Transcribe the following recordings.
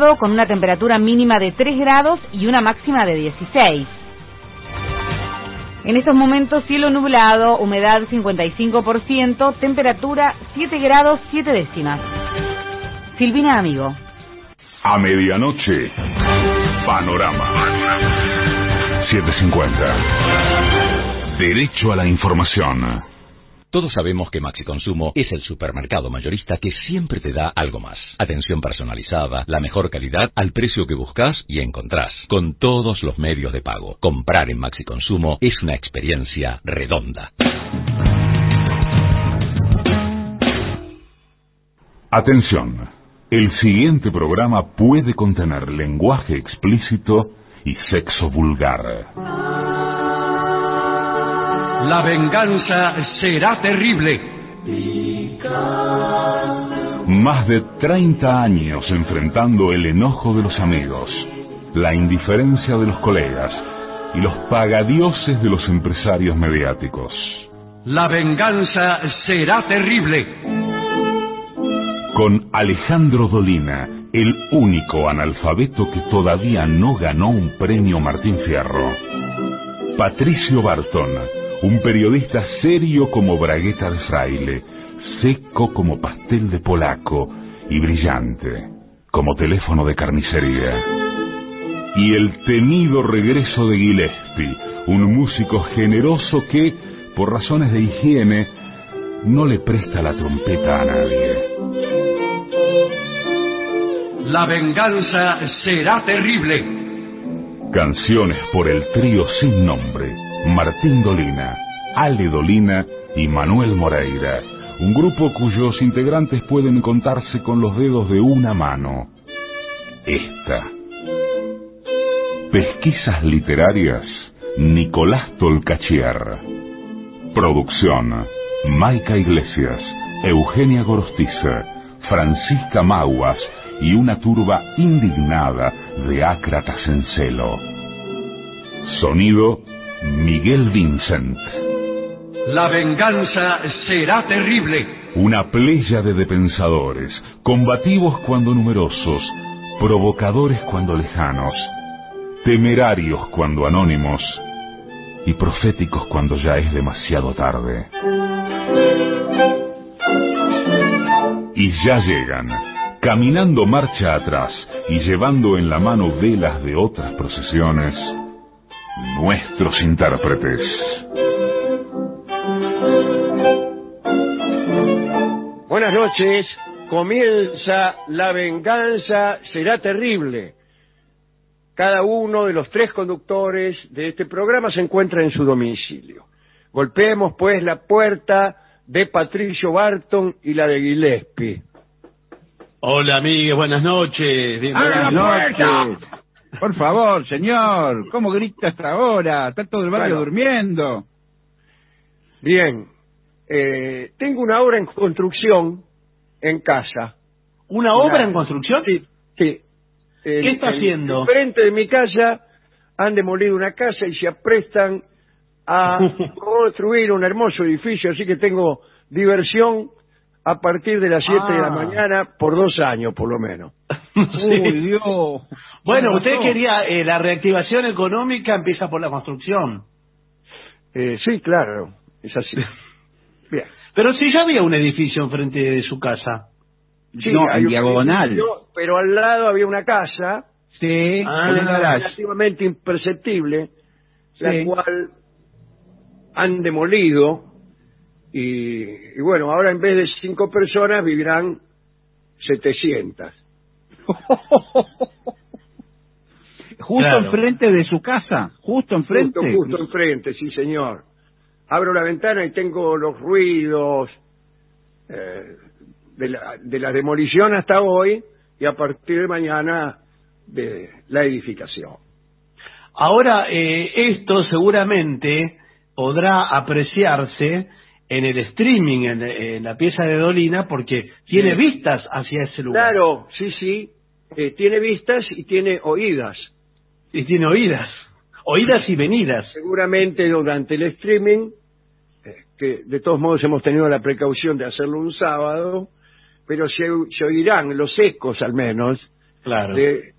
con una temperatura mínima de 3 grados y una máxima de 16. En estos momentos cielo nublado, humedad 55%, temperatura 7 grados 7 décimas. Silvina Amigo. A medianoche, Panorama 750. Derecho a la información. Todos sabemos que Maxi Consumo es el supermercado mayorista que siempre te da algo más. Atención personalizada, la mejor calidad al precio que buscas y encontrás, con todos los medios de pago. Comprar en Maxi Consumo es una experiencia redonda. Atención, el siguiente programa puede contener lenguaje explícito y sexo vulgar. La venganza será terrible. Más de 30 años enfrentando el enojo de los amigos, la indiferencia de los colegas y los pagadioses de los empresarios mediáticos. La venganza será terrible. Con Alejandro Dolina, el único analfabeto que todavía no ganó un premio Martín Fierro. Patricio Barton, un periodista serio como bragueta de fraile, seco como pastel de polaco y brillante como teléfono de carnicería. Y el temido regreso de Gillespie, un músico generoso que, por razones de higiene, no le presta la trompeta a nadie. La venganza será terrible. Canciones por el trío sin nombre, Martín Dolina, Ale Dolina y Manuel Moreira, un grupo cuyos integrantes pueden contarse con los dedos de una mano. Esta. Pesquisas literarias, Nicolás Tolcachier. Producción, Maica Iglesias, Eugenia Gorostiza, Francisca Maguas y una turba indignada de ácratas en celo. Sonido, Miguel Vincent. La venganza será terrible. Una pléyade de pensadores, combativos cuando numerosos, provocadores cuando lejanos, temerarios cuando anónimos y proféticos cuando ya es demasiado tarde. Y ya llegan, caminando marcha atrás y llevando en la mano velas de otras procesiones, nuestros intérpretes. Buenas noches, comienza La venganza será terrible. Cada uno de los 3 conductores de este programa se encuentra en su domicilio. Golpeemos pues la puerta de Patricio Barton y la de Gillespie. Hola, amigues, buenas noches. ¡Abra la puerta! Por favor, señor, ¿cómo grita hasta ahora? Está todo el barrio durmiendo. Bien, tengo una obra en construcción en casa. ¿Una obra en construcción? Sí, sí. ¿Qué está haciendo? Frente de mi casa han demolido una casa y se aprestan a construir un hermoso edificio, así que tengo diversión a partir de las 7 de la mañana por 2 años, por lo menos. Sí. Uy, Dios. Bueno, usted quería la reactivación económica empieza por la construcción. Sí, claro, es así. Bien. Pero si ya había un edificio enfrente de su casa. Sí, No, hay en un diagonal. edificio, pero al lado había una casa Sí, relativamente imperceptible, Sí. la cual han demolido y bueno, ahora en vez de 5 personas vivirán 700. Justo Claro. enfrente de su casa, justo enfrente. Justo enfrente, sí señor. Abro la ventana y tengo los ruidos de la demolición hasta hoy y a partir de mañana de la edificación. Ahora, esto seguramente podrá apreciarse en el streaming, en la pieza de Dolina, porque tiene vistas hacia ese lugar. Claro, sí, tiene vistas y tiene oídas. Y tiene oídas y venidas. Seguramente durante el streaming, que de todos modos hemos tenido la precaución de hacerlo un sábado, pero se oirán los ecos al menos Claro. de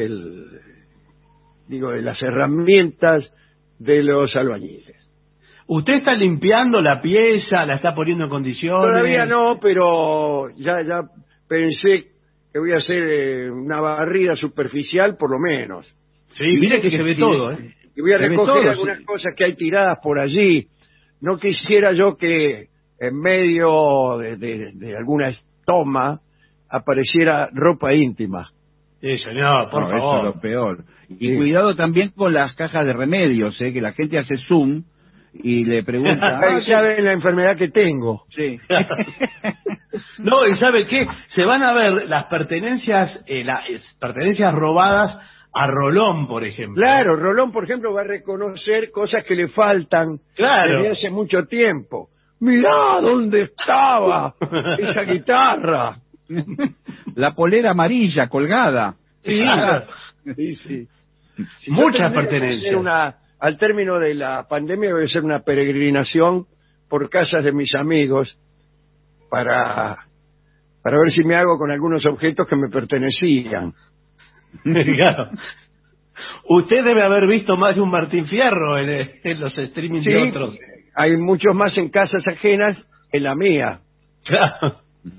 las herramientas de los albañiles. ¿Usted está limpiando la pieza, la está poniendo en condiciones? Todavía no, pero ya pensé que voy a hacer una barrida superficial por lo menos. Sí, mire que se ve todo, ¿eh? Y voy a Se ve recoger todo, algunas sí. cosas que hay tiradas por allí. No quisiera yo que en medio de alguna toma apareciera ropa íntima. Sí, señor, por No, favor. eso es lo peor. Y Sí. cuidado también con las cajas de remedios, que la gente hace zoom y le pregunta... Ahí saben la enfermedad que tengo. Sí. No, y ¿sabe qué? Se van a ver las pertenencias robadas a Rolón, por ejemplo. Claro, Rolón, por ejemplo, va a reconocer cosas que le faltan Claro. desde hace mucho tiempo. Mirá dónde estaba esa guitarra. La polera amarilla colgada. Sí, Sí, sí. muchas Yo tendría que pertenencias. hacer al término de la pandemia voy a hacer una peregrinación por casas de mis amigos para ver si me hago con algunos objetos que me pertenecían. Claro. Usted debe haber visto más de un Martín Fierro en los streamings de otros. Hay muchos más en casas ajenas que en la mía. Claro.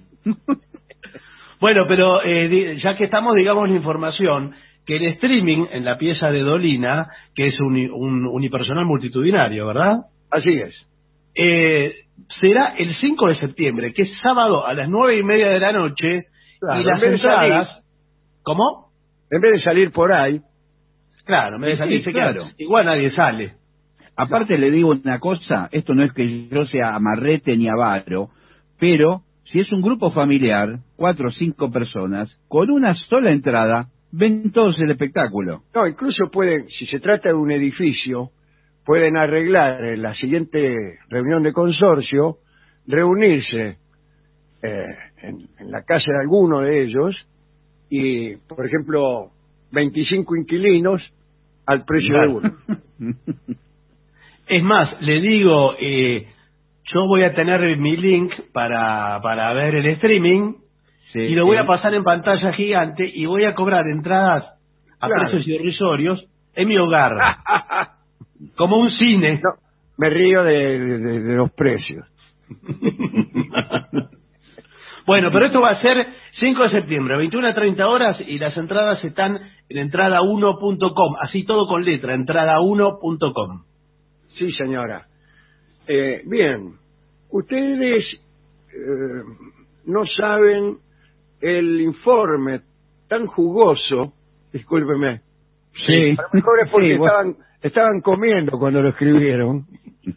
Bueno, pero ya que estamos, digamos, la información, que el streaming en la pieza de Dolina, que es un unipersonal multitudinario, ¿verdad? Así es. Será el 5 de septiembre, que es sábado a las 9:30 de la noche, Claro, y las en vez de entradas... salir- ¿Cómo? En vez de salir por ahí, Claro, me Sí, salir, claro. igual nadie sale. Aparte le digo una cosa, esto no es que yo sea amarrete ni avaro, pero si es un grupo familiar, 4 o 5 personas, con una sola entrada, ven todos el espectáculo. no, incluso pueden, si se trata de un edificio, pueden arreglar en la siguiente reunión de consorcio, reunirse en la casa de alguno de ellos y, por ejemplo, 25 inquilinos al precio de Claro. uno. Es más, le digo, yo voy a tener mi link para ver el streaming Sí, y lo voy sí. a pasar en pantalla gigante y voy a cobrar entradas a Claro. precios irrisorios en mi hogar, como un cine. No, me río de los precios. Bueno, pero esto va a ser 5 de septiembre, 21 a 30 horas, y las entradas están en entrada1.com, así todo con letra, entrada1.com. Sí, señora. Bien, ustedes no saben el informe tan jugoso, discúlpeme. Sí. A lo mejor es porque Sí, bueno. estaban comiendo cuando lo escribieron.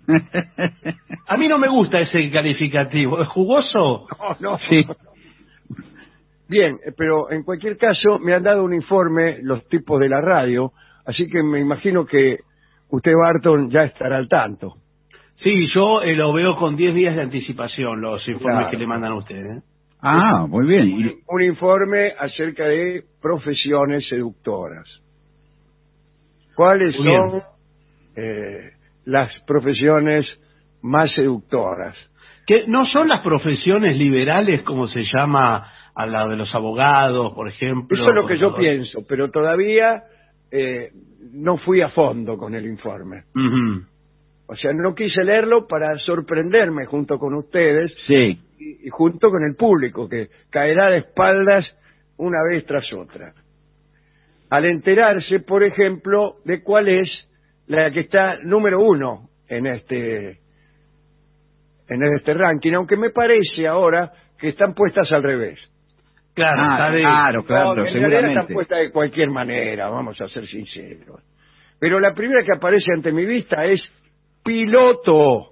A mí no me gusta ese calificativo, ¿es jugoso? No. Sí. Bien, pero en cualquier caso me han dado un informe los tipos de la radio, así que me imagino que usted, Barton, ya estará al tanto. Sí, yo lo veo con 10 días de anticipación, los informes Claro. que le mandan a usted, ¿eh? Ah, muy bien. Y- Un informe acerca de profesiones seductoras. ¿Cuáles Muy bien. son las profesiones más seductoras? Que no son las profesiones liberales, como se llama a la de los abogados, por ejemplo. Eso es lo que yo contadores. pienso, pero todavía no fui a fondo con el informe. Ujú. O sea, no quise leerlo para sorprenderme junto con ustedes sí. y junto con el público, que caerá de espaldas una vez tras otra. Al enterarse, por ejemplo, de cuál es la que está número 1 en este ranking, aunque me parece ahora que están puestas al revés. Claro, Ah, está de- claro, No, en realidad están seguramente. puestas de cualquier manera, vamos a ser sinceros. Pero la primera que aparece ante mi vista es piloto.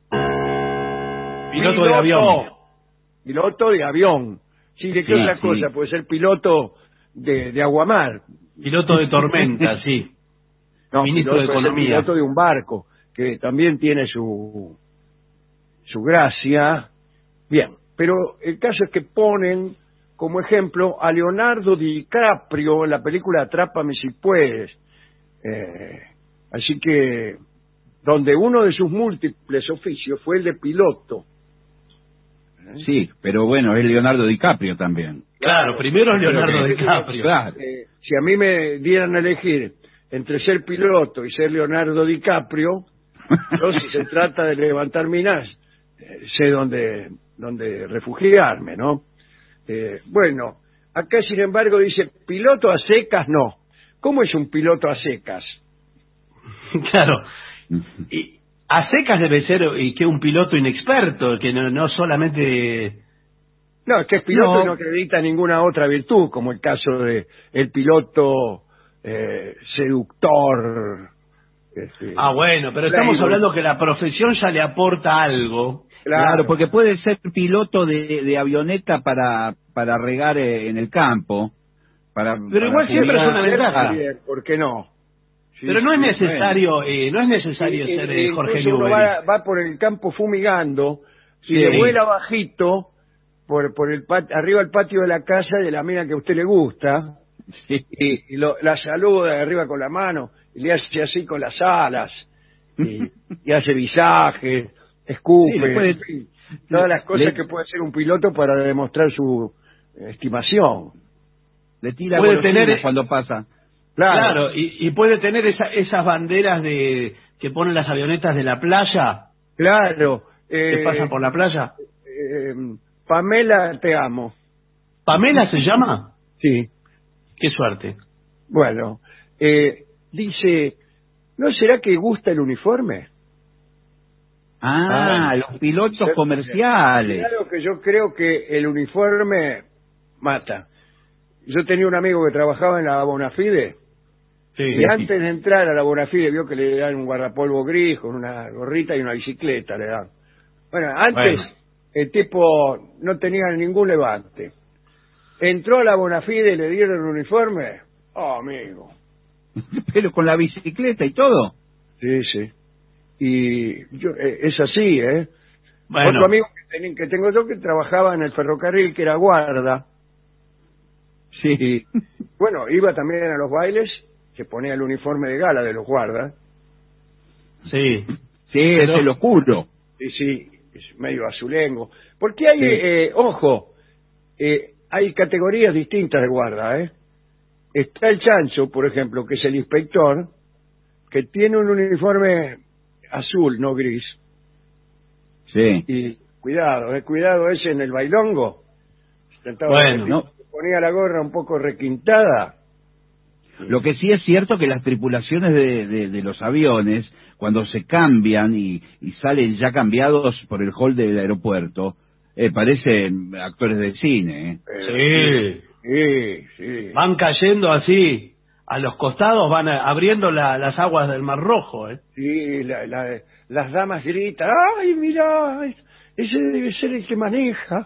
piloto de avión. Piloto de avión. Sí, ¿de qué Sí, otra sí. cosa? Puede ser piloto de aguamar. Piloto de tormenta, sí. No, Ministro de puede ser Economía. piloto de un barco, que también tiene su gracia. Bien, pero el caso es que ponen como ejemplo a Leonardo DiCaprio en la película Atrápame si puedes. Así que, donde uno de sus múltiples oficios fue el de piloto. Sí, pero bueno, es Leonardo DiCaprio también. Claro, primero Leonardo DiCaprio. Claro. Si a mí me dieran a elegir entre ser piloto y ser Leonardo DiCaprio, yo, si se trata de levantar minas, sé dónde refugiarme, ¿no? Bueno, acá sin embargo dice, piloto a secas no. ¿Cómo es un piloto a secas? Claro. Y a secas debe ser y que un piloto inexperto, que no solamente... No, es que es piloto y no acredita ninguna otra virtud, como el caso de el piloto seductor. Bueno, pero estamos hablando que la profesión ya le aporta algo. Claro, porque puede ser piloto de avioneta para regar en el campo. Pero igual siempre es una ventaja. ¿Por qué no? Sí, pero no es necesario, ser Jorge uno Newbery. va por el campo fumigando y le vuela bajito por el arriba del patio de la casa de la mina que a usted le gusta y la saluda de arriba con la mano y le hace así con las alas y hace visaje, escupe, todas las cosas que puede hacer un piloto para demostrar su estimación. Le tira puede tener cuando pasa. Claro, y puede tener esas banderas que ponen las avionetas de la playa. Claro. Que pasan por la playa. Pamela, te amo. ¿Pamela se llama? Sí. Qué suerte. Bueno, dice, ¿no será que gusta el uniforme? Los pilotos comerciales. Claro que yo creo que el uniforme mata. Yo tenía un amigo que trabajaba en la Bonafide y antes de entrar a la Bonafide vio que le dan un guardapolvo gris con una gorrita y una bicicleta le dan. Bueno, antes el tipo no tenía ningún levante. Entró a la Bonafide y le dieron el uniforme. Oh, amigo. Pero con la bicicleta y todo. Sí, sí. Y yo, es así, ¿eh? Bueno. Otro amigo que tengo yo que trabajaba en el ferrocarril, que era guarda. Sí. Bueno, iba también a los bailes, se ponía el uniforme de gala de los guardas. Sí. Sí, es el oscuro. Sí, sí, es medio azulengo. Porque hay, hay categorías distintas de guarda, ¿eh? Está el chancho, por ejemplo, que es el inspector, que tiene un uniforme azul, no gris. Sí. Y cuidado ese en el bailongo. Bueno, ¿no? Ponía la gorra un poco requintada. Lo que sí es cierto que las tripulaciones de los aviones, cuando se cambian y salen ya cambiados por el hall del aeropuerto, parecen actores de cine. Sí. Van cayendo así, a los costados van abriendo las aguas del Mar Rojo. Sí, las damas gritan, ¡ay, mira! Ese debe ser el que maneja.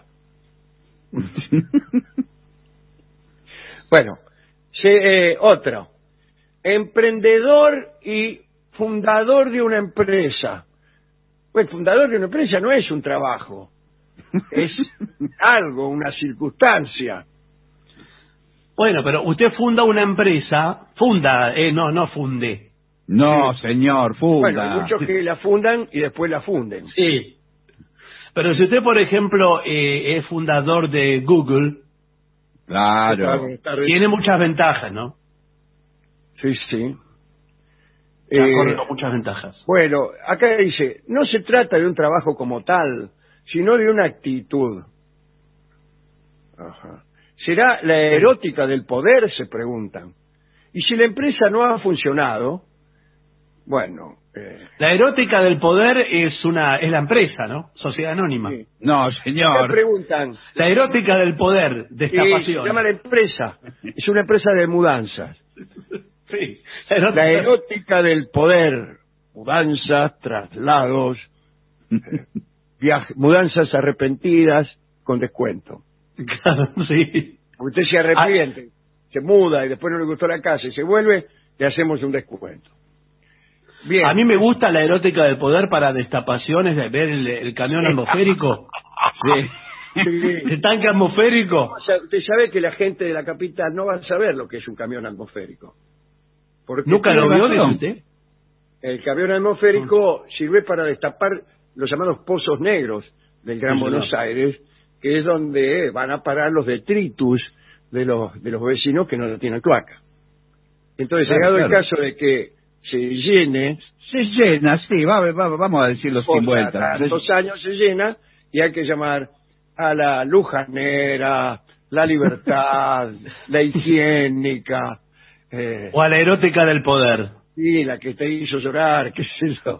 Bueno, otro. Emprendedor y fundador de una empresa. Pues fundador de una empresa no es un trabajo. Es algo, una circunstancia. Bueno, pero usted funda una empresa, no funde. No, señor, funda. Bueno, hay muchos que la fundan y después la funden. Sí. Pero si usted, por ejemplo, es fundador de Google, claro, tiene muchas ventajas, ¿no? Sí, sí. Corre con muchas ventajas. Bueno, acá dice, no se trata de un trabajo como tal, sino de una actitud. Ajá. ¿Será la erótica del poder? Se preguntan. Y si la empresa no ha funcionado, bueno... La erótica del poder es la empresa, ¿no? Sociedad Anónima. Sí. No, señor. ¿Qué preguntan? La erótica del poder, destapación. Se llama la empresa. Es una empresa de mudanzas. Sí. La erótica del poder. Mudanzas, traslados, mudanzas arrepentidas con descuento. Claro, sí. Usted se arrepiente, se muda y después no le gustó la casa y se vuelve, le hacemos un descuento. Bien. A mí me gusta la erótica del poder para destapaciones, de ver el camión atmosférico. Sí. El tanque atmosférico. Usted sabe que la gente de la capital no va a saber lo que es un camión atmosférico. Porque ¿Nunca lo vio, dice usted? El camión atmosférico sirve para destapar los llamados pozos negros del Gran Buenos Aires, que es donde van a parar los detritus de los vecinos que no tienen cloaca. Entonces, llegado el caso de que se llene... Se llena, sí, vamos a decirlo sin vuelta. Tantos años se llena y hay que llamar a la lujanera, la libertad, la higiénica... o a la erótica del poder. Sí, la que te hizo llorar, qué sé yo.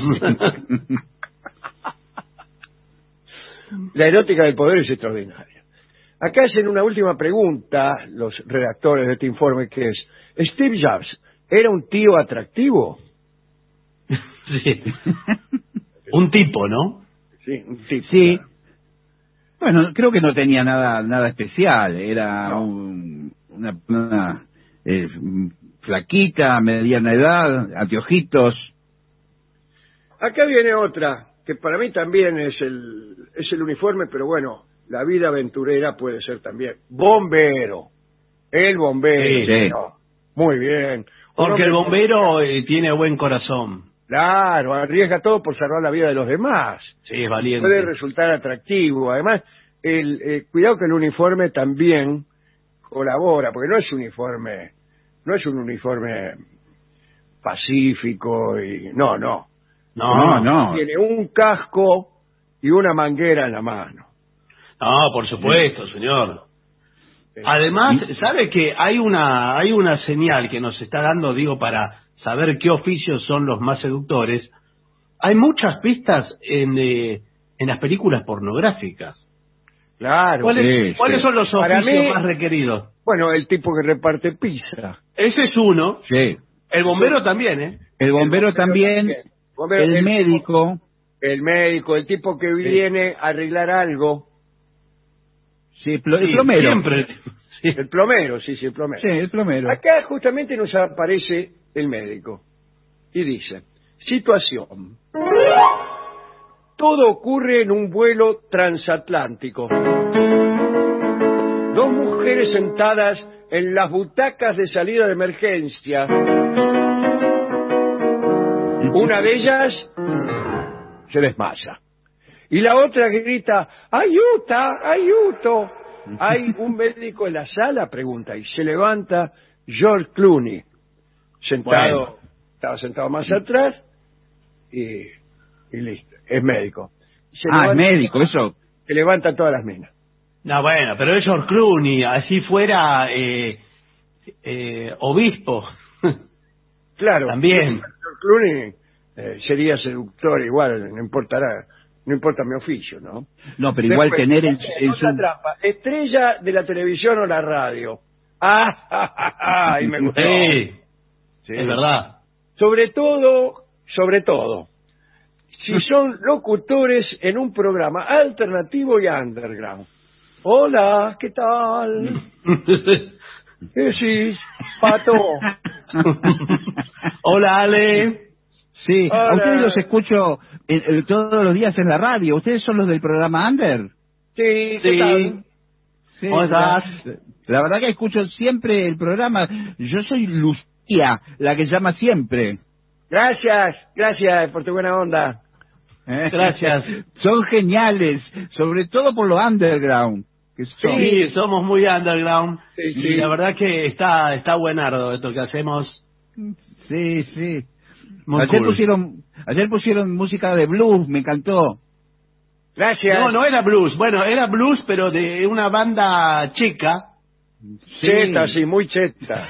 La erótica del poder es extraordinaria. Acá hacen una última pregunta los redactores de este informe, que es: ¿Steve Jobs era un tío atractivo? Sí. Un tipo, ¿no? Sí, un tipo. Sí. Bueno, creo que no tenía nada especial. Era una flaquita, mediana edad, anteojitos. Acá viene otra, que para mí también es el uniforme, pero bueno, la vida aventurera puede ser también. Bombero. El bombero. Sí. No, muy bien. Porque el bombero tiene buen corazón. Claro, arriesga todo por salvar la vida de los demás. Sí, es valiente. Puede resultar atractivo. Además, cuidado que el uniforme también colabora, porque no es un uniforme pacífico y no. Tiene un casco y una manguera en la mano. No, por supuesto, señor. Además, ¿sabe que hay una señal que nos está dando, digo, para saber qué oficios son los más seductores? Hay muchas pistas en las películas pornográficas. Claro. ¿Cuáles son los Para oficios mí, más requeridos? Bueno, el tipo que reparte pizza. Ese es uno. Sí. El bombero también, ¿eh? El bombero también. El médico. El médico, el tipo que viene a arreglar algo. Sí, el plomero. Siempre. Sí. El plomero, sí, el plomero. Sí, el plomero. Acá justamente nos aparece el médico y dice: situación. Todo ocurre en un vuelo transatlántico. Dos mujeres sentadas en las butacas de salida de emergencia. Una de ellas se desmaya. Y la otra grita: ¡ayuta! ¡Ayuto! ¿Hay un médico en la sala? Pregunta. Y se levanta George Clooney. Estaba sentado más atrás y listo. Es médico. Es médico, eso. Se levanta todas las minas. No, bueno, pero es George Clooney, así fuera obispo. Claro. También. George Clooney sería seductor igual, no importa mi oficio, ¿no? No, pero igual después, tener en otra su... trampa: estrella de la televisión o la radio. Y me gustó. Sí, Sí. es verdad. Sobre todo, si son locutores en un programa alternativo y underground. Hola, ¿qué tal? ¿Qué decís, Pato? Hola, Ale. Sí, Hola. a ustedes los escucho todos los días en la radio. ¿Ustedes son los del programa Under? Sí, ¿qué Sí. tal? Sí, ¿Cómo estás? La verdad que escucho siempre el programa. Yo soy Lucía, la que llama siempre. Gracias por tu buena onda. Gracias. Son geniales, sobre todo por lo underground. Que son. Sí, somos muy underground. Sí. Y la verdad que está buenardo esto que hacemos. Sí. Muy Ayer cool. pusieron música de blues, me encantó. Gracias. No era blues. Bueno, era blues, pero de una banda checa. Cheta, sí, muy cheta.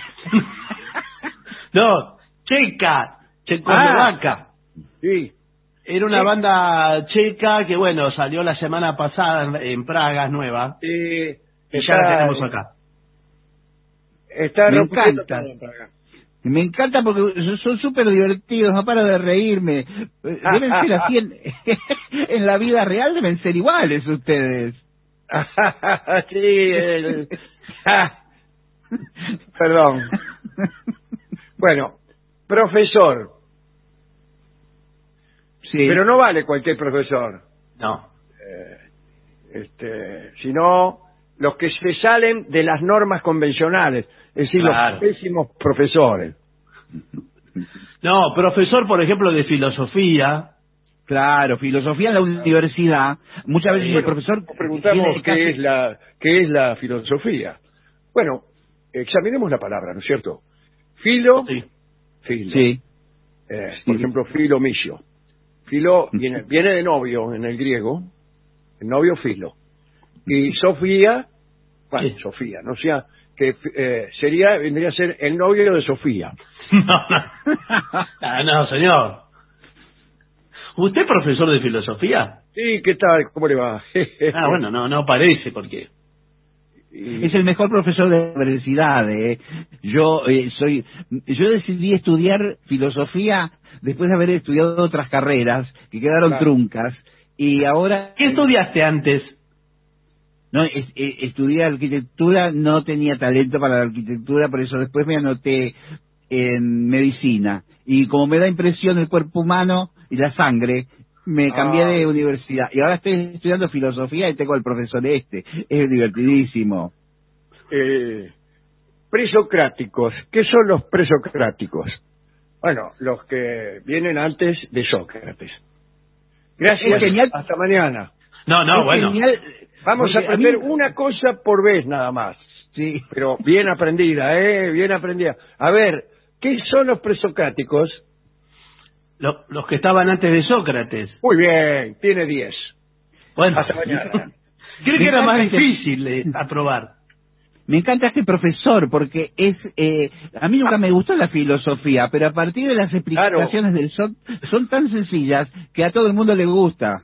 No, checa, checoslovaca. Sí. Era una banda checa que, bueno, salió la semana pasada en Praga, es nueva. Sí. Y ya la tenemos acá. Está Me rompiendo encanta. todo para acá. Me encanta porque son súper divertidos, no paro de reírme. Deben ser así en la vida real, deben ser iguales ustedes. Sí, perdón. Bueno, profesor. Sí. Pero no vale cualquier profesor. No. Sino los que se salen de las normas convencionales, es decir, Claro. los pésimos profesores. No, profesor, por ejemplo, de filosofía. Claro, filosofía en la universidad. Muchas veces el profesor preguntamos qué es la filosofía. Bueno, examinemos la palabra, ¿no es cierto? Filo, Sí. filo. Sí. Por ejemplo, filomisio. Filo viene de novio en el griego, el novio filo. Y Sofía, bueno, Sí. Sofía, no sea que vendría a ser el novio de Sofía. No, señor. ¿Usted es profesor de filosofía? Sí, ¿qué tal? ¿Cómo le va? Bueno, no parece, porque... Es el mejor profesor de la universidad. Yo decidí estudiar filosofía después de haber estudiado otras carreras que quedaron truncas, y ahora... ¿Qué estudiaste antes? No, estudié arquitectura, no tenía talento para la arquitectura, por eso después me anoté en medicina. Y como me da impresión el cuerpo humano y la sangre, me cambié de universidad. Y ahora estoy estudiando filosofía y tengo al profesor Es divertidísimo. Presocráticos. ¿Qué son los presocráticos? Bueno, los que vienen antes de Sócrates. Gracias. Es genial. Hasta mañana. No, bueno. Genial, Vamos a porque aprender mí- una cosa por vez nada más. Sí. Pero bien aprendida, bien aprendida. A ver, ¿qué son los presocráticos? Los que estaban antes de Sócrates. Muy bien, tiene 10. Bueno, Hasta mañana. creo que Me era más encanta que- difícil de aprobar. Me encanta este profesor porque a mí nunca me gustó la filosofía, pero a partir de las explicaciones del son tan sencillas que a todo el mundo le gusta.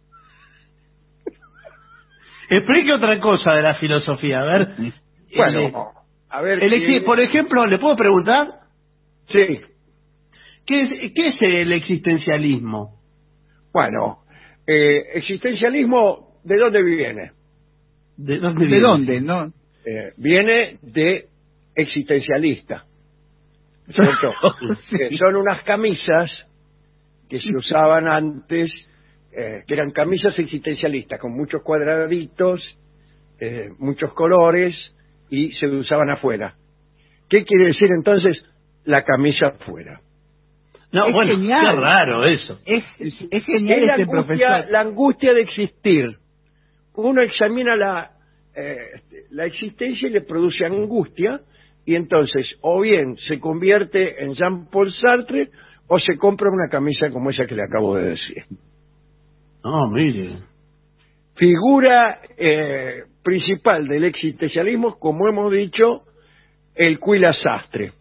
Explique otra cosa de la filosofía, a ver. Bueno, a ver. Por ejemplo, ¿le puedo preguntar? Sí. ¿Qué es el existencialismo? Bueno, existencialismo, ¿de dónde viene? ¿De dónde ¿De viene? dónde? No. Viene de existencialista, ¿cierto? Sí. Que son unas camisas que se usaban antes, que eran camisas existencialistas, con muchos cuadraditos, muchos colores, y se usaban afuera. ¿Qué quiere decir entonces la camisa afuera? No, Es bueno, genial. qué raro eso. Es Es genial la este angustia, profesor. la angustia de existir. Uno examina la existencia y le produce angustia, y entonces o bien se convierte en Jean-Paul Sartre o se compra una camisa como esa que le acabo de decir. No, mire. Figura principal del existencialismo, como hemos dicho, el Cuila Sastre.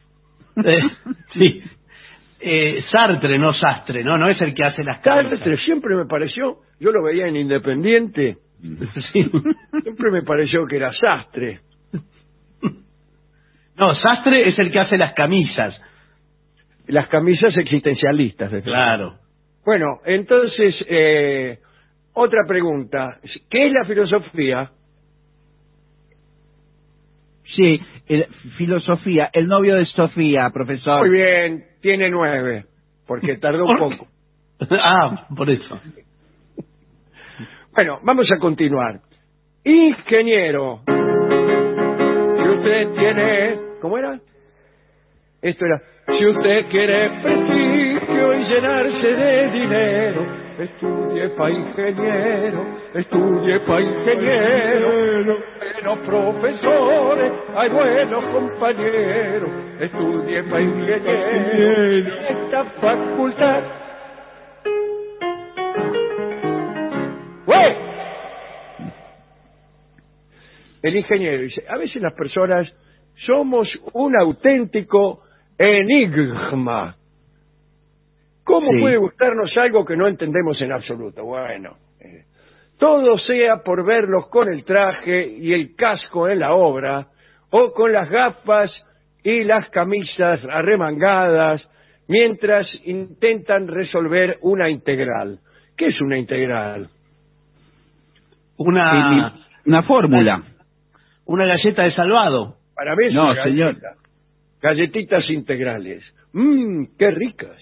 Sí. Sartre, no Sastre, ¿no? No es el que hace las Sartre camisas. siempre me pareció, yo lo veía en Independiente, Sí. siempre me pareció que era Sastre. No, Sastre es el que hace las camisas. Las camisas existencialistas. Claro. Bueno, entonces, otra pregunta. ¿Qué es la filosofía? Sí, filosofía, el novio de Sofía, profesor. Muy bien, tiene 9, porque tardó un poco. Ah, por eso. Bueno, vamos a continuar. Ingeniero. Si usted tiene... ¿Cómo era? Esto era... Si usted quiere prestigio y llenarse de dinero, estudie pa' ingeniero, estudie pa' ingeniero. Buenos profesores, hay buenos compañeros, estudie pa' ingeniero. Esta facultad... ¡Güey! El ingeniero dice, a veces las personas somos un auténtico enigma. ¿Cómo Sí. puede gustarnos algo que no entendemos en absoluto? Bueno, todo sea por verlos con el traje y el casco en la obra, o con las gafas y las camisas arremangadas, mientras intentan resolver una integral. ¿Qué es una integral? Una fórmula. Una galleta de salvado. Para mí es No, una señor. galleta. Galletitas integrales. ¡Qué ricas!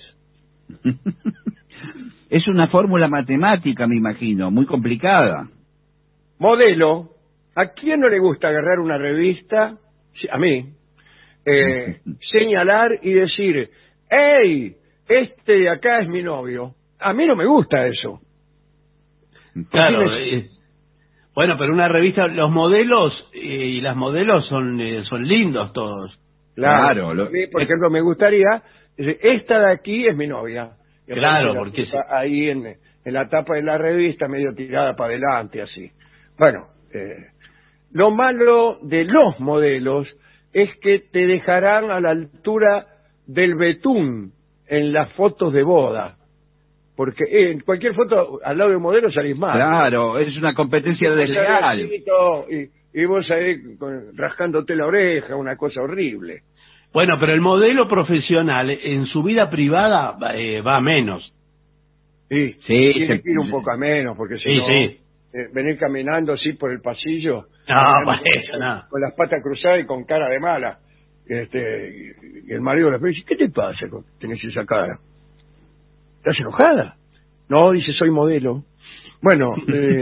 Es una fórmula matemática, me imagino, muy complicada. Modelo. ¿A quién no le gusta agarrar una revista? Sí, a mí. Señalar y decir, ¡hey! Este de acá es mi novio. a mí no me gusta eso. Claro, bueno, pero una revista, los modelos y las modelos son lindos todos. Claro. A mí, por ejemplo, me gustaría, esta de aquí es mi novia. Claro, porque ahí en la tapa de la revista, medio tirada para adelante, así. Bueno, lo malo de los modelos es que te dejarán a la altura del betún en las fotos de boda. Porque en cualquier foto al lado de un modelo salís mal. Claro, es una competencia desleal. Y vos ahí rascándote la oreja, una cosa horrible. Bueno, pero el modelo profesional en su vida privada va a menos. Sí, tiene que ir un poco a menos, porque si no, venir caminando así por el pasillo, con las patas cruzadas y con cara de mala. Y el marido le dice, ¿qué te pasa? Tenés esa cara. ¿Estás enojada? No, dice, soy modelo. Bueno,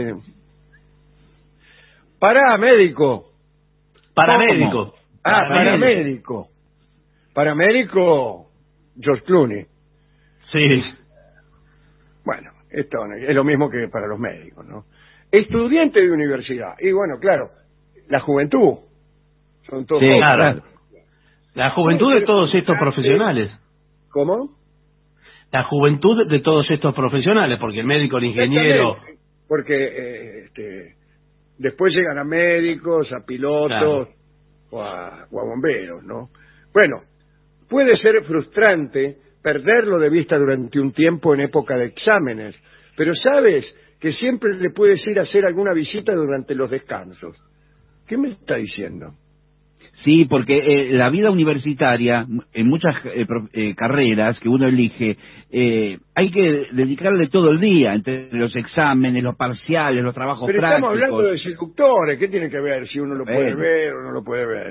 paramédico. Paramédico. Paramédico. Paramédico, George Clooney. Sí. Bueno, esto es lo mismo que para los médicos, ¿no? Estudiante de universidad. Y bueno, claro, la juventud. Son todos jóvenes. Claro. La juventud de todos estos profesionales. ¿Cómo? La juventud de todos estos profesionales, porque el médico, el ingeniero... Porque después llegan a médicos, a pilotos, claro, o a bomberos, ¿no? Bueno, puede ser frustrante perderlo de vista durante un tiempo en época de exámenes, pero sabes que siempre le puedes ir a hacer alguna visita durante los descansos. ¿Qué me está diciendo? Sí, porque la vida universitaria, en muchas carreras que uno elige, hay que dedicarle todo el día, entre los exámenes, los parciales, los trabajos prácticos. Pero estamos hablando de seductores, ¿qué tiene que ver si uno lo puede ver o no lo puede ver?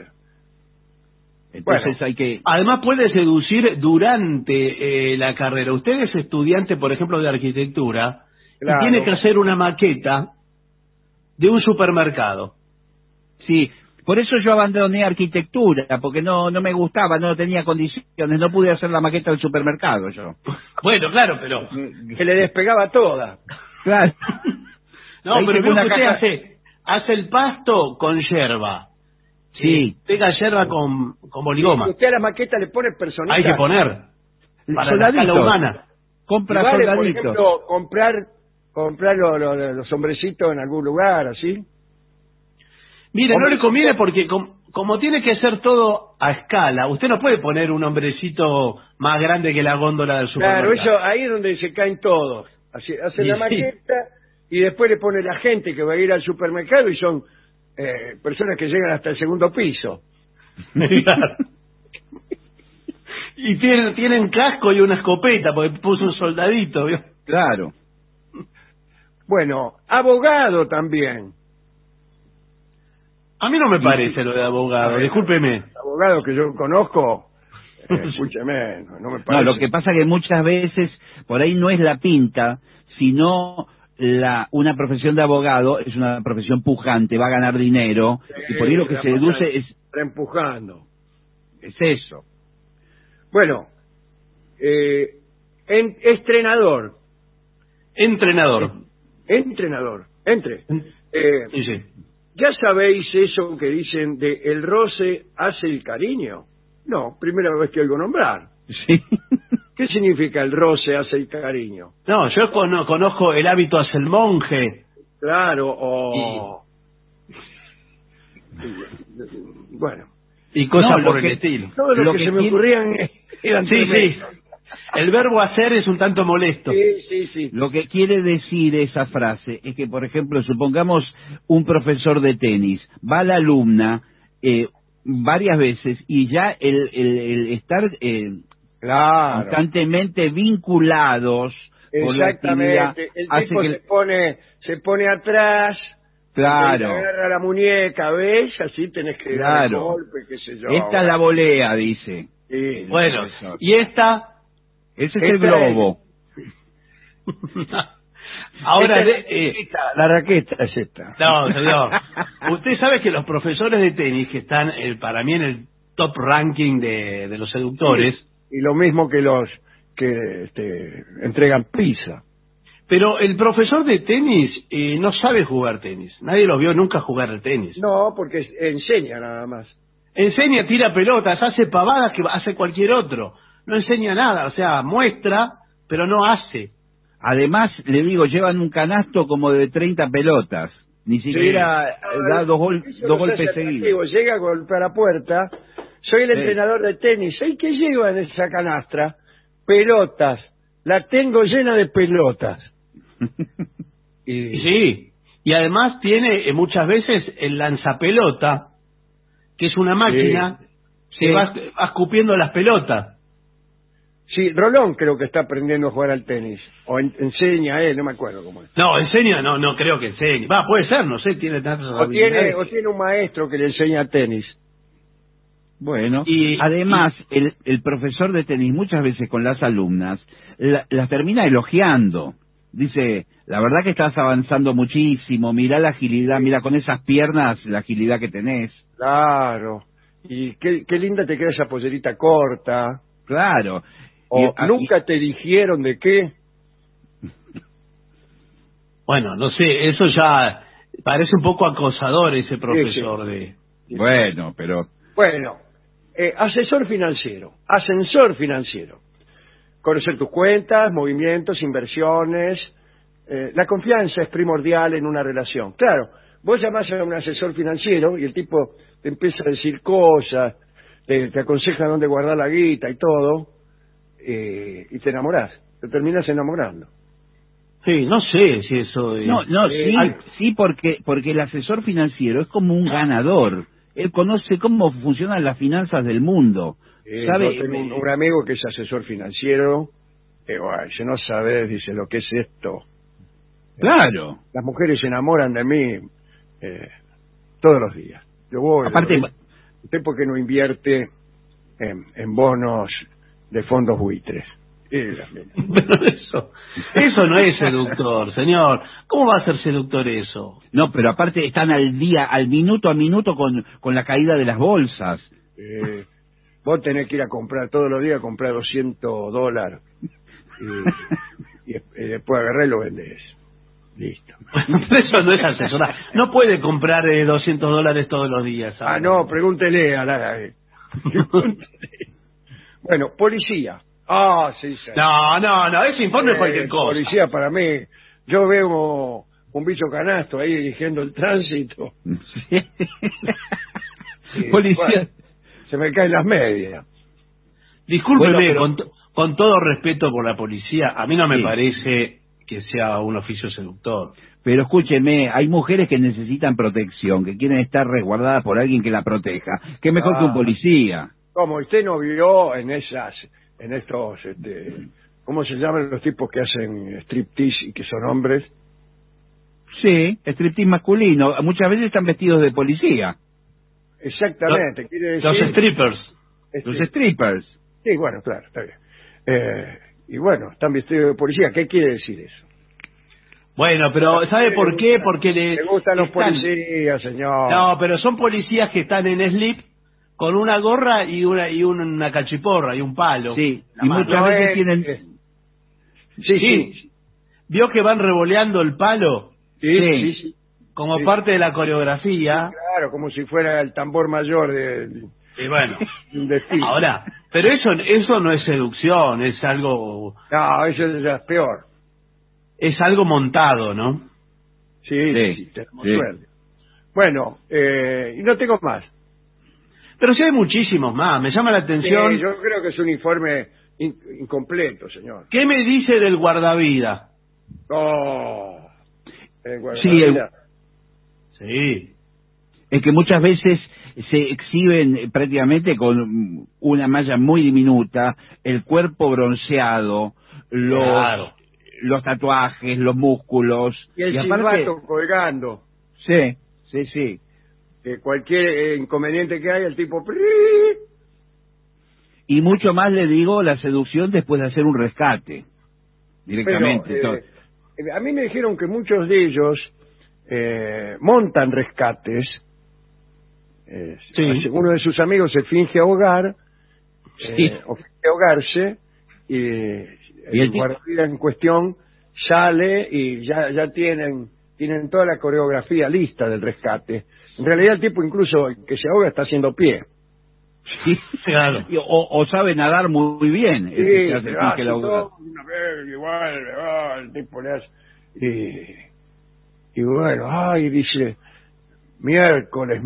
Entonces hay que... Además puede seducir durante la carrera. Usted es estudiante, por ejemplo, de arquitectura, y tiene que hacer una maqueta de un supermercado. Sí. Por eso yo abandoné arquitectura, porque no me gustaba, no tenía condiciones, no pude hacer la maqueta del supermercado yo. Bueno, claro, pero... Que le despegaba toda. Claro. No, pero creo que usted hace el pasto con yerba. Sí. Pega yerba con boligoma. Usted a la maqueta le pone personajes. Hay que poner. Para la escala humana. Compra vale, soldaditos. Por ejemplo, comprar los hombrecitos en algún lugar, así. Mire, no le conviene porque como tiene que ser todo a escala, usted no puede poner un hombrecito más grande que la góndola del supermercado. Claro, eso ahí es donde se caen todos. Hace la maqueta y después le pone la gente que va a ir al supermercado y son personas que llegan hasta el segundo piso. Claro. Y tienen casco y una escopeta porque puso un soldadito, ¿vio? Claro. Bueno, abogado también. A mí no me parece lo de abogado, discúlpeme. Abogado que yo conozco, escúcheme, no me parece. No, lo que pasa que muchas veces por ahí no es la pinta, sino una profesión de abogado es una profesión pujante, va a ganar dinero, y por ahí lo que se deduce es... Reempujando. Es eso. Bueno, entrenador. Sí. ¿Ya sabéis eso que dicen de el roce hace el cariño? No, primera vez que oigo nombrar. Sí. ¿Qué significa el roce hace el cariño? No, yo conozco el hábito hace el monje. Claro, Bueno. Y cosas por el estilo. Todo lo que se me ocurrían eran Sí. El verbo hacer es un tanto molesto. Sí. Lo que quiere decir esa frase es que, por ejemplo, supongamos un profesor de tenis, va a la alumna varias veces y ya el estar constantemente vinculados con la actividad el tipo se pone atrás. Claro. Agarra la muñeca, ¿ves? Así tenés que dar el golpe, qué sé yo. Esta es la volea, dice. Sí, bueno, y esta... Ese es el globo. Ahora, la raqueta es esta. No, señor. Usted sabe que los profesores de tenis, que están para mí en el top ranking de los seductores... Sí, y lo mismo que los que entregan pizza. Pero el profesor de tenis no sabe jugar tenis. Nadie lo vio nunca jugar al tenis. No, porque enseña nada más. Enseña, tira pelotas, hace pavadas que hace cualquier otro. No enseña nada, o sea, muestra, pero no hace. Además, le digo, llevan un canasto como de 30 pelotas. Ni siquiera da dos golpes seguidos. Llega a golpear la puerta. Soy el entrenador de tenis. ¿Y qué lleva en esa canastra? Pelotas. La tengo llena de pelotas. Y sí, y además tiene muchas veces el lanzapelota, que es una máquina que va escupiendo las pelotas. Sí, Rolón creo que está aprendiendo a jugar al tenis. O enseña a él, no me acuerdo cómo es. No, enseña, no creo que enseñe. Puede ser, no sé, tiene tantas habilidades. O tiene un maestro que le enseña tenis. Bueno, y además el profesor de tenis muchas veces con las alumnas las termina elogiando. Dice, la verdad que estás avanzando muchísimo, mirá la agilidad, mira con esas piernas la agilidad que tenés. Claro, y qué linda te queda esa pollerita corta. Claro. O ¿nunca te dijeron de qué? Bueno, no sé, eso ya parece un poco acosador ese profesor de... Bueno, pero... Bueno, asesor financiero, ascensor financiero. Conocer tus cuentas, movimientos, inversiones. La confianza es primordial en una relación. Claro, vos llamás a un asesor financiero y el tipo te empieza a decir cosas, te aconseja dónde guardar la guita y todo, y te enamorás, te terminas enamorando. Sí, no sé si eso es... Sí, porque el asesor financiero es como un ganador. Él conoce cómo funcionan las finanzas del mundo. ¿Sabe? Yo tengo un amigo que es asesor financiero, si no sabes, dice, lo que es esto. Claro. Las mujeres se enamoran de mí todos los días. Yo voy, aparte, ¿usted por qué no invierte en bonos de fondos buitres? Pero eso no es seductor, señor. ¿Cómo va a ser seductor eso? No, pero aparte están al día, al minuto a minuto con la caída de las bolsas. Vos tenés que ir a comprar todos los días, comprar $200 y después agarré y lo vendés. Listo. Eso no es asesorar. No puede comprar $200 todos los días. ¿sabes? No, pregúntele a la... Bueno, policía. Sí, sí. No, ese informe es cualquier cosa. Policía para mí, yo veo un bicho canasto ahí dirigiendo el tránsito. Policía. Bueno, se me caen las medias. Discúlpeme, con todo respeto por la policía, a mí no me parece que sea un oficio seductor. Pero escúcheme, hay mujeres que necesitan protección, que quieren estar resguardadas por alguien que la proteja. ¿Qué mejor que un policía? ¿Cómo? ¿Usted no vio en estos, ¿cómo se llaman los tipos que hacen striptease y que son hombres? Sí, striptease masculino. Muchas veces están vestidos de policía. Exactamente, quiere decir... Los strippers. Los strippers. Sí, bueno, claro, está bien. Y bueno, están vestidos de policía. ¿Qué quiere decir eso? Bueno, pero ¿sabe por qué? Porque le gustan los policías, señor. No, pero son policías que están en slip con una gorra y una cachiporra y un palo. Sí, y muchas veces tienen... Sí. ¿Vio que van revoleando el palo? Sí. Como parte de la coreografía. Sí, claro, como si fuera el tambor mayor de bueno, un desfile. Ahora, pero eso no es seducción, es algo... No, eso es peor. Es algo montado, ¿no? Sí, tenemos suerte. Bueno, y no tengo más. Pero sí hay muchísimos más, me llama la atención... Sí, yo creo que es un informe incompleto, señor. ¿Qué me dice del guardavida? El guardavida. Sí. Es que muchas veces se exhiben prácticamente con una malla muy diminuta, el cuerpo bronceado, los tatuajes, los músculos. Y el silbato colgando. Sí. Cualquier inconveniente que haya, el tipo... Y mucho más le digo la seducción después de hacer un rescate. Directamente. Pero, a mí me dijeron que muchos de ellos montan rescates. Uno de sus amigos se finge ahogar, o finge ahogarse, Y el guardavidas en cuestión sale y ya tienen toda la coreografía lista del rescate. En realidad el tipo incluso el que se ahoga está haciendo pie. Sí, claro. O sabe nadar muy bien. Sí, Que hace le que la ahoga. una vez, igual, el tipo le hace... Y bueno, ay, dice, miércoles.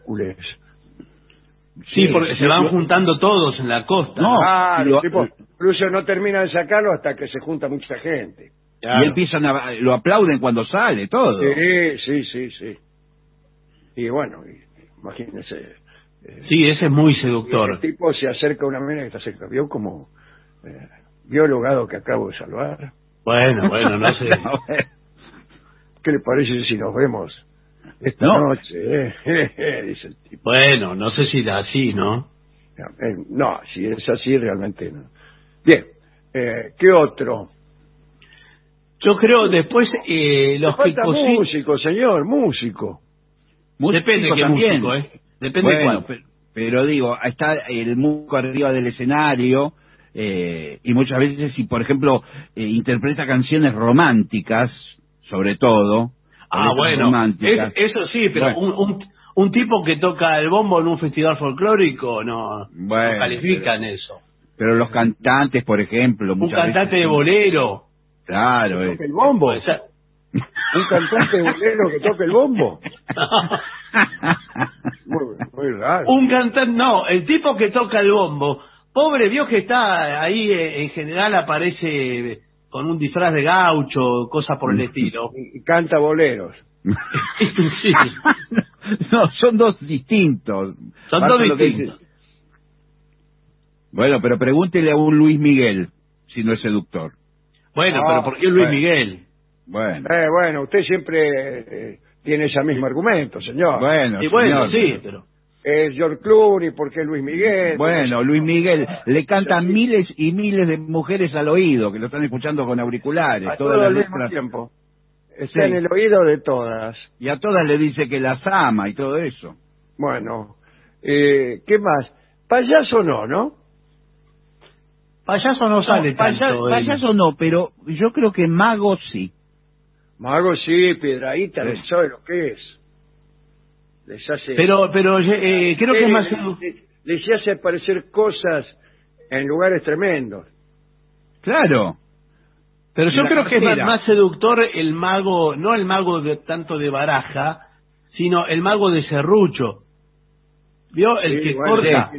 Sí, porque se van juntando todos en la costa. No, Claro, el tipo incluso no termina de sacarlo hasta que se junta mucha gente. Y empiezan lo aplauden cuando sale, todo. Sí. Y bueno, imagínense. Sí, ese es muy seductor. El tipo se acerca a una mina que está cerca. ¿Vio como vio el ahogado que acabo de salvar? Bueno, no sé. ¿Qué le parece si nos vemos esta noche? Dice el tipo. Bueno, no sé si así, ¿no? No, si es así, realmente no. Bien, ¿qué otro? Yo creo después los que Falta cocinan... músico, señor, músico. Depende de qué también. músico, Depende de Bueno, cuál. pero digo, está el músico arriba del escenario y muchas veces, si por ejemplo interpreta canciones románticas, sobre todo. Bueno, eso sí, pero bueno. un tipo que toca el bombo en un festival folclórico no califican eso. Pero los cantantes, por ejemplo, Un muchas cantante veces, de bolero. Claro, ¿Toca el bombo? Puede ser. ¿Un cantante de bolero que toca el bombo? Muy raro. Un cantante, no, el tipo que toca el bombo, pobre, vio que está ahí, en general aparece con un disfraz de gaucho, cosas por el estilo. Y canta boleros. Sí. No, son dos distintos. Son Basta dos lo que distintos. dice. Bueno, pero pregúntele a un Luis Miguel si no es seductor. Bueno, pero ¿por qué Luis Miguel? Bueno, usted siempre tiene ese mismo argumento, señor. Bueno, Y bueno, señor, sí, pero... George Clooney, ¿por qué Luis Miguel? Bueno, Luis Miguel le canta miles y miles de mujeres al oído, que lo están escuchando con auriculares. A todas todo las al mismo letras. tiempo. Está en el oído de todas. Y a todas le dice que las ama y todo eso. Bueno, ¿qué más? Payaso no. Payaso no sale tanto. Payaso no, pero yo creo que mago sí. Mago sí, Piedradita, Sí. ¿sabe lo que es? Les hace... Pero creo que es más... les hace aparecer cosas en lugares tremendos. Claro. Pero yo La creo que es cartera. más seductor el mago, no el mago tanto de baraja, sino el mago de serrucho. ¿Vio? El que corta,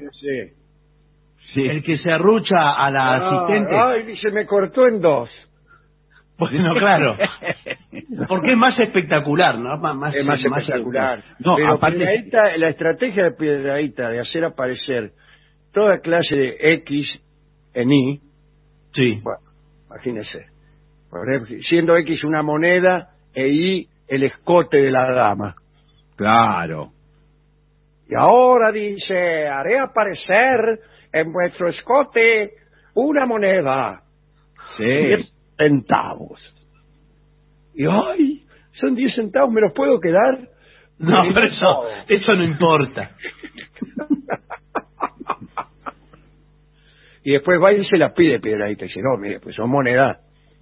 Sí. el que serrucha a la asistente. Ay, dice, me cortó en dos. Bueno, claro. Porque es más espectacular, ¿no? Más Es más espectacular. seductor. No, Pero aparte- Piedradita, la estrategia de Piedradita de hacer aparecer toda clase de X en Y, Sí. bueno, imagínese. Por ejemplo, siendo X una moneda e Y el escote de la dama. Claro. Y ahora dice, haré aparecer en vuestro escote una moneda. Sí. 10 centavos. Y ay, son 10 centavos, ¿me los puedo quedar? No, Y pero eso no importa. Y después va y se las pide Piedradita y dice, no, mire, pues son monedas.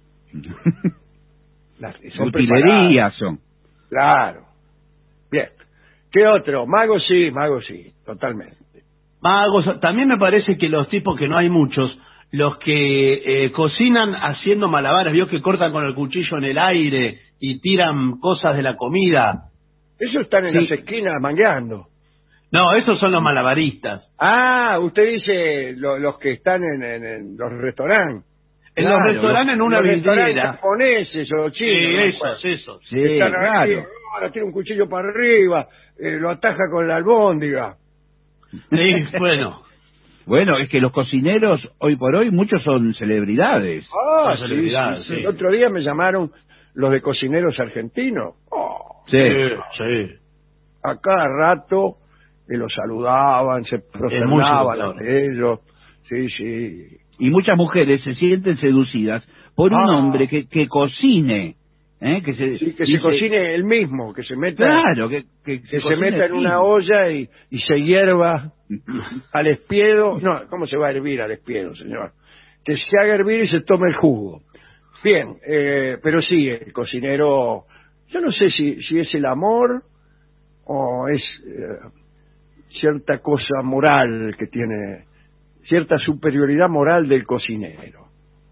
Son Utilerías son. Claro. Bien. ¿Qué otro? Mago sí, totalmente. Magos, también me parece que los tipos, que no hay muchos, los que cocinan haciendo malabares, vio que cortan con el cuchillo en el aire y tiran cosas de la comida. Esos están en Sí. las esquinas mangueando. No, esos son los malabaristas. Ah, usted dice los que están en los restaurantes. En Claro, los restaurantes, en una Los restaurantes vidriera. japoneses o Sí, chinos. esos. Sí, Están ahí, claro. ahora tiene un cuchillo para arriba, lo ataja con la albóndiga. Sí, bueno. Bueno, es que los cocineros, hoy por hoy, muchos son celebridades. Ah, Son celebridades, sí. El otro día me llamaron los de cocineros argentinos. Oh, Sí. Sí. a cada rato los saludaban, se prosternaban seductor. ante ellos. Sí. Y muchas mujeres se sienten seducidas por un Ah. hombre que cocine. Que se, Sí, que dice- se cocine él mismo, que se meta, Claro, que se cocine meta en fino. una olla y se hierva al espiedo. No, ¿cómo se va a hervir al espiedo, señor? que se haga hervir y se tome el jugo. Bien, pero sí, el cocinero, yo no sé si es el amor o es cierta cosa moral que tiene, cierta superioridad moral del cocinero.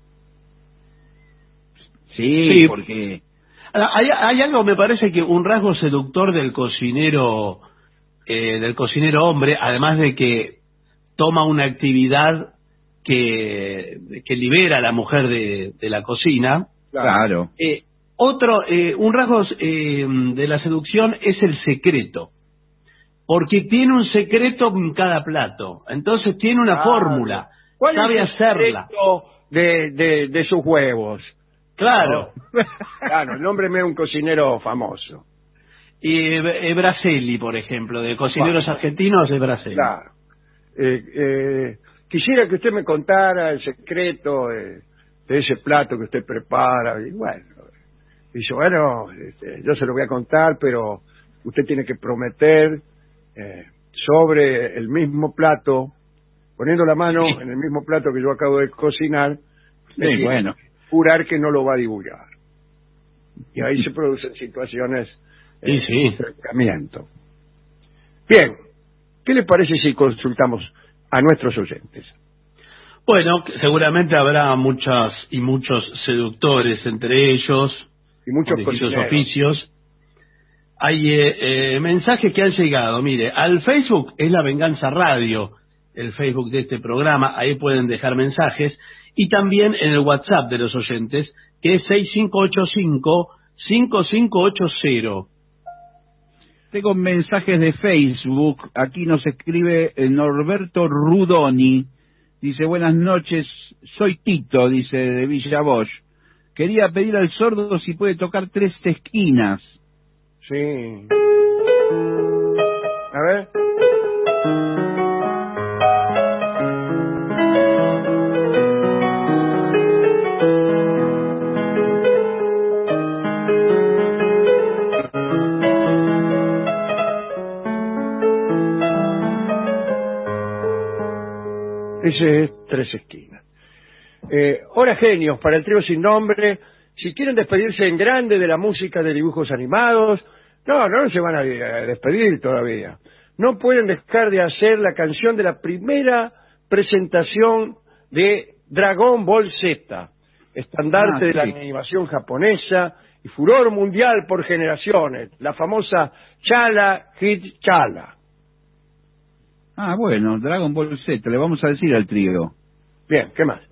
Sí, porque... Hay algo, me parece que un rasgo seductor del cocinero hombre, además de que toma una actividad que libera a la mujer de la cocina. Claro. Un rasgo de la seducción es el secreto, porque tiene un secreto en cada plato, entonces tiene una fórmula, sabe hacerla. De sus huevos. Claro. Claro, nómbreme un cocinero famoso. Y Braselli, por ejemplo, de cocineros argentinos, es Braselli. Claro. Quisiera que usted me contara el secreto de ese plato que usted prepara. Y bueno, dice, bueno, yo se lo voy a contar, pero usted tiene que prometer sobre el mismo plato, poniendo la mano en el mismo plato que yo acabo de cocinar, bueno, jurar que no lo va a divulgar. Y ahí se producen situaciones de enfrentamiento. Bien, ¿qué le parece si consultamos a nuestros oyentes? Bueno, seguramente habrá muchos seductores entre ellos, y muchos distintos oficios. Hay mensajes que han llegado, mire, al Facebook es La Venganza Radio, el Facebook de este programa, ahí pueden dejar mensajes, y también en el WhatsApp de los oyentes, que es 6585-5580. Tengo mensajes de Facebook. Aquí nos escribe Norberto Rudoni. Dice, buenas noches, soy Tito, dice, de Villa Bosch. Quería pedir al sordo si puede tocar 3 esquinas. Sí. A ver. Ese es 3 esquinas. Hola genios, para el trío sin nombre, si quieren despedirse en grande de la música de dibujos animados, no se van a despedir todavía. No pueden dejar de hacer la canción de la primera presentación de Dragon Ball Z, estandarte de la animación japonesa y furor mundial por generaciones, la famosa Chala Hit Chala. Ah, bueno, Dragon Ball Z, le vamos a decir al trío. Bien, ¿qué más?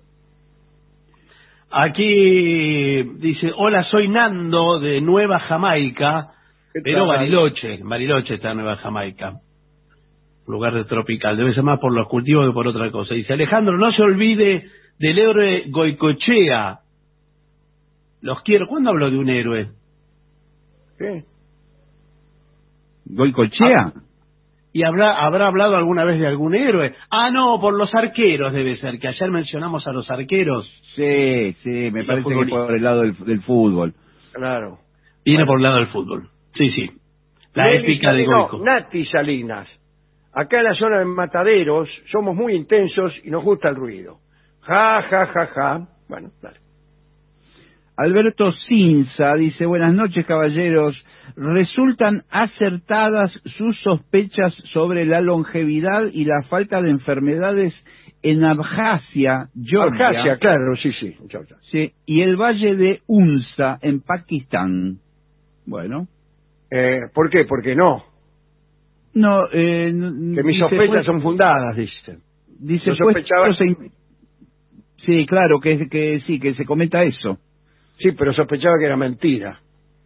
Aquí dice, hola, soy Nando de Nueva Jamaica, pero Bariloche está en Nueva Jamaica, lugar de tropical, debe ser más por los cultivos que por otra cosa. Dice, Alejandro, no se olvide del héroe Goicoechea, los quiero. ¿Cuándo habló de un héroe? ¿Qué? ¿Goicoechea? ¿Y habrá hablado alguna vez de algún héroe? Ah, no, por los arqueros debe ser, que ayer mencionamos a los arqueros. Sí, me parece que por el lado del fútbol. Claro. Viene por el lado del fútbol. Sí. La épica de Goico. Nati Salinas. Acá en la zona de Mataderos somos muy intensos y nos gusta el ruido. Ja. Bueno, dale. Alberto Cinza dice, buenas noches caballeros, resultan acertadas sus sospechas sobre la longevidad y la falta de enfermedades en Abjasia, Georgia. Abjasia, claro, sí. Sí, y el valle de Unza, en Pakistán. Bueno. ¿Por qué? Porque no. No, que mis sospechas son fundadas, dice. Dice, yo sospechaba... Sí, claro, que se comenta eso. Sí, pero sospechaba que era mentira.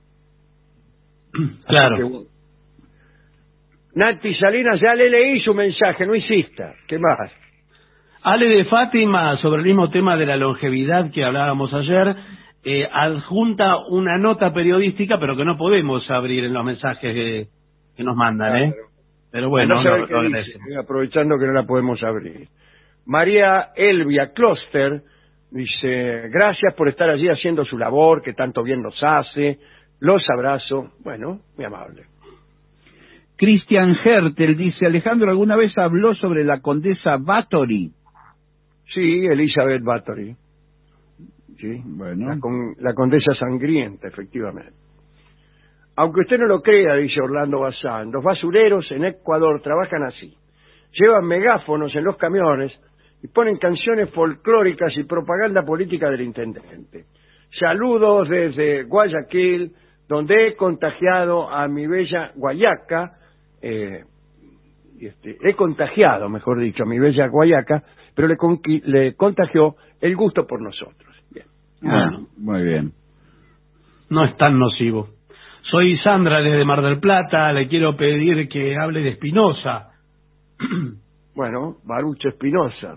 Claro. Nati Salinas, ya le leí su mensaje, no insista. ¿Qué más? Ale de Fátima, sobre el mismo tema de la longevidad que hablábamos ayer, adjunta una nota periodística, pero que no podemos abrir en los mensajes que nos mandan, Claro. Pero bueno, no aprovechando que no la podemos abrir. María Elvia Kloster dice, gracias por estar allí haciendo su labor, que tanto bien nos hace, los abrazo. Bueno, muy amable. Christian Hertel dice, Alejandro, ¿alguna vez habló sobre la condesa Bathory? Sí, Elizabeth Bathory. Sí, Bueno. la condesa sangrienta, efectivamente. Aunque usted no lo crea, dice Orlando Bazán, los basureros en Ecuador trabajan así. Llevan megáfonos en los camiones y ponen canciones folclóricas y propaganda política del intendente. Saludos desde Guayaquil, donde he contagiado a mi bella Guayaca, he contagiado, mejor dicho, a mi bella Guayaca, pero le contagió el gusto por nosotros. Bien. Bueno, muy bien. No es tan nocivo. Soy Sandra desde Mar del Plata, le quiero pedir que hable de Spinoza. Bueno, Baruch Spinoza.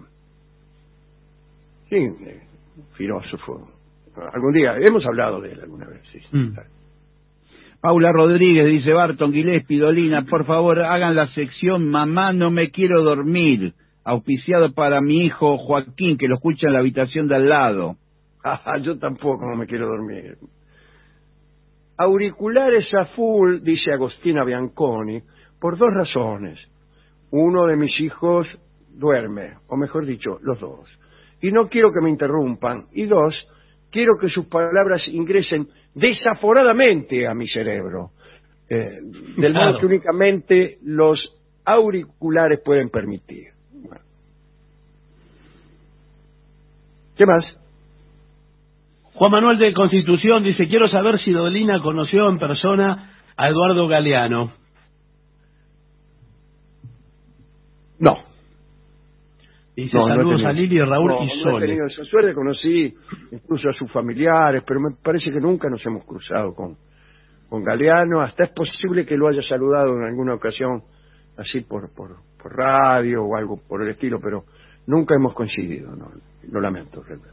Sí, filósofo. Algún día, hemos hablado de él alguna vez, sí. Paula Rodríguez dice, Barton, Gillespie, Dolina, por favor, hagan la sección Mamá, no me quiero dormir, auspiciado para mi hijo Joaquín, que lo escucha en la habitación de al lado. Yo tampoco no me quiero dormir. Auriculares a full, dice Agostina Bianconi, por 2 razones. Uno de mis hijos duerme, o mejor dicho, los dos. Y no quiero que me interrumpan. Y 2, quiero que sus palabras ingresen desaforadamente a mi cerebro, del modo que únicamente los auriculares pueden permitir. Bueno. ¿Qué más? Juan Manuel de Constitución dice, quiero saber si Dolina conoció en persona a Eduardo Galeano. No. Dice, saludos a Lili, Raúl y Sole. No he tenido esa suerte, conocí incluso a sus familiares, pero me parece que nunca nos hemos cruzado con Galeano. Hasta es posible que lo haya saludado en alguna ocasión, así por radio o algo por el estilo, pero nunca hemos coincidido, ¿no? Lo lamento realmente.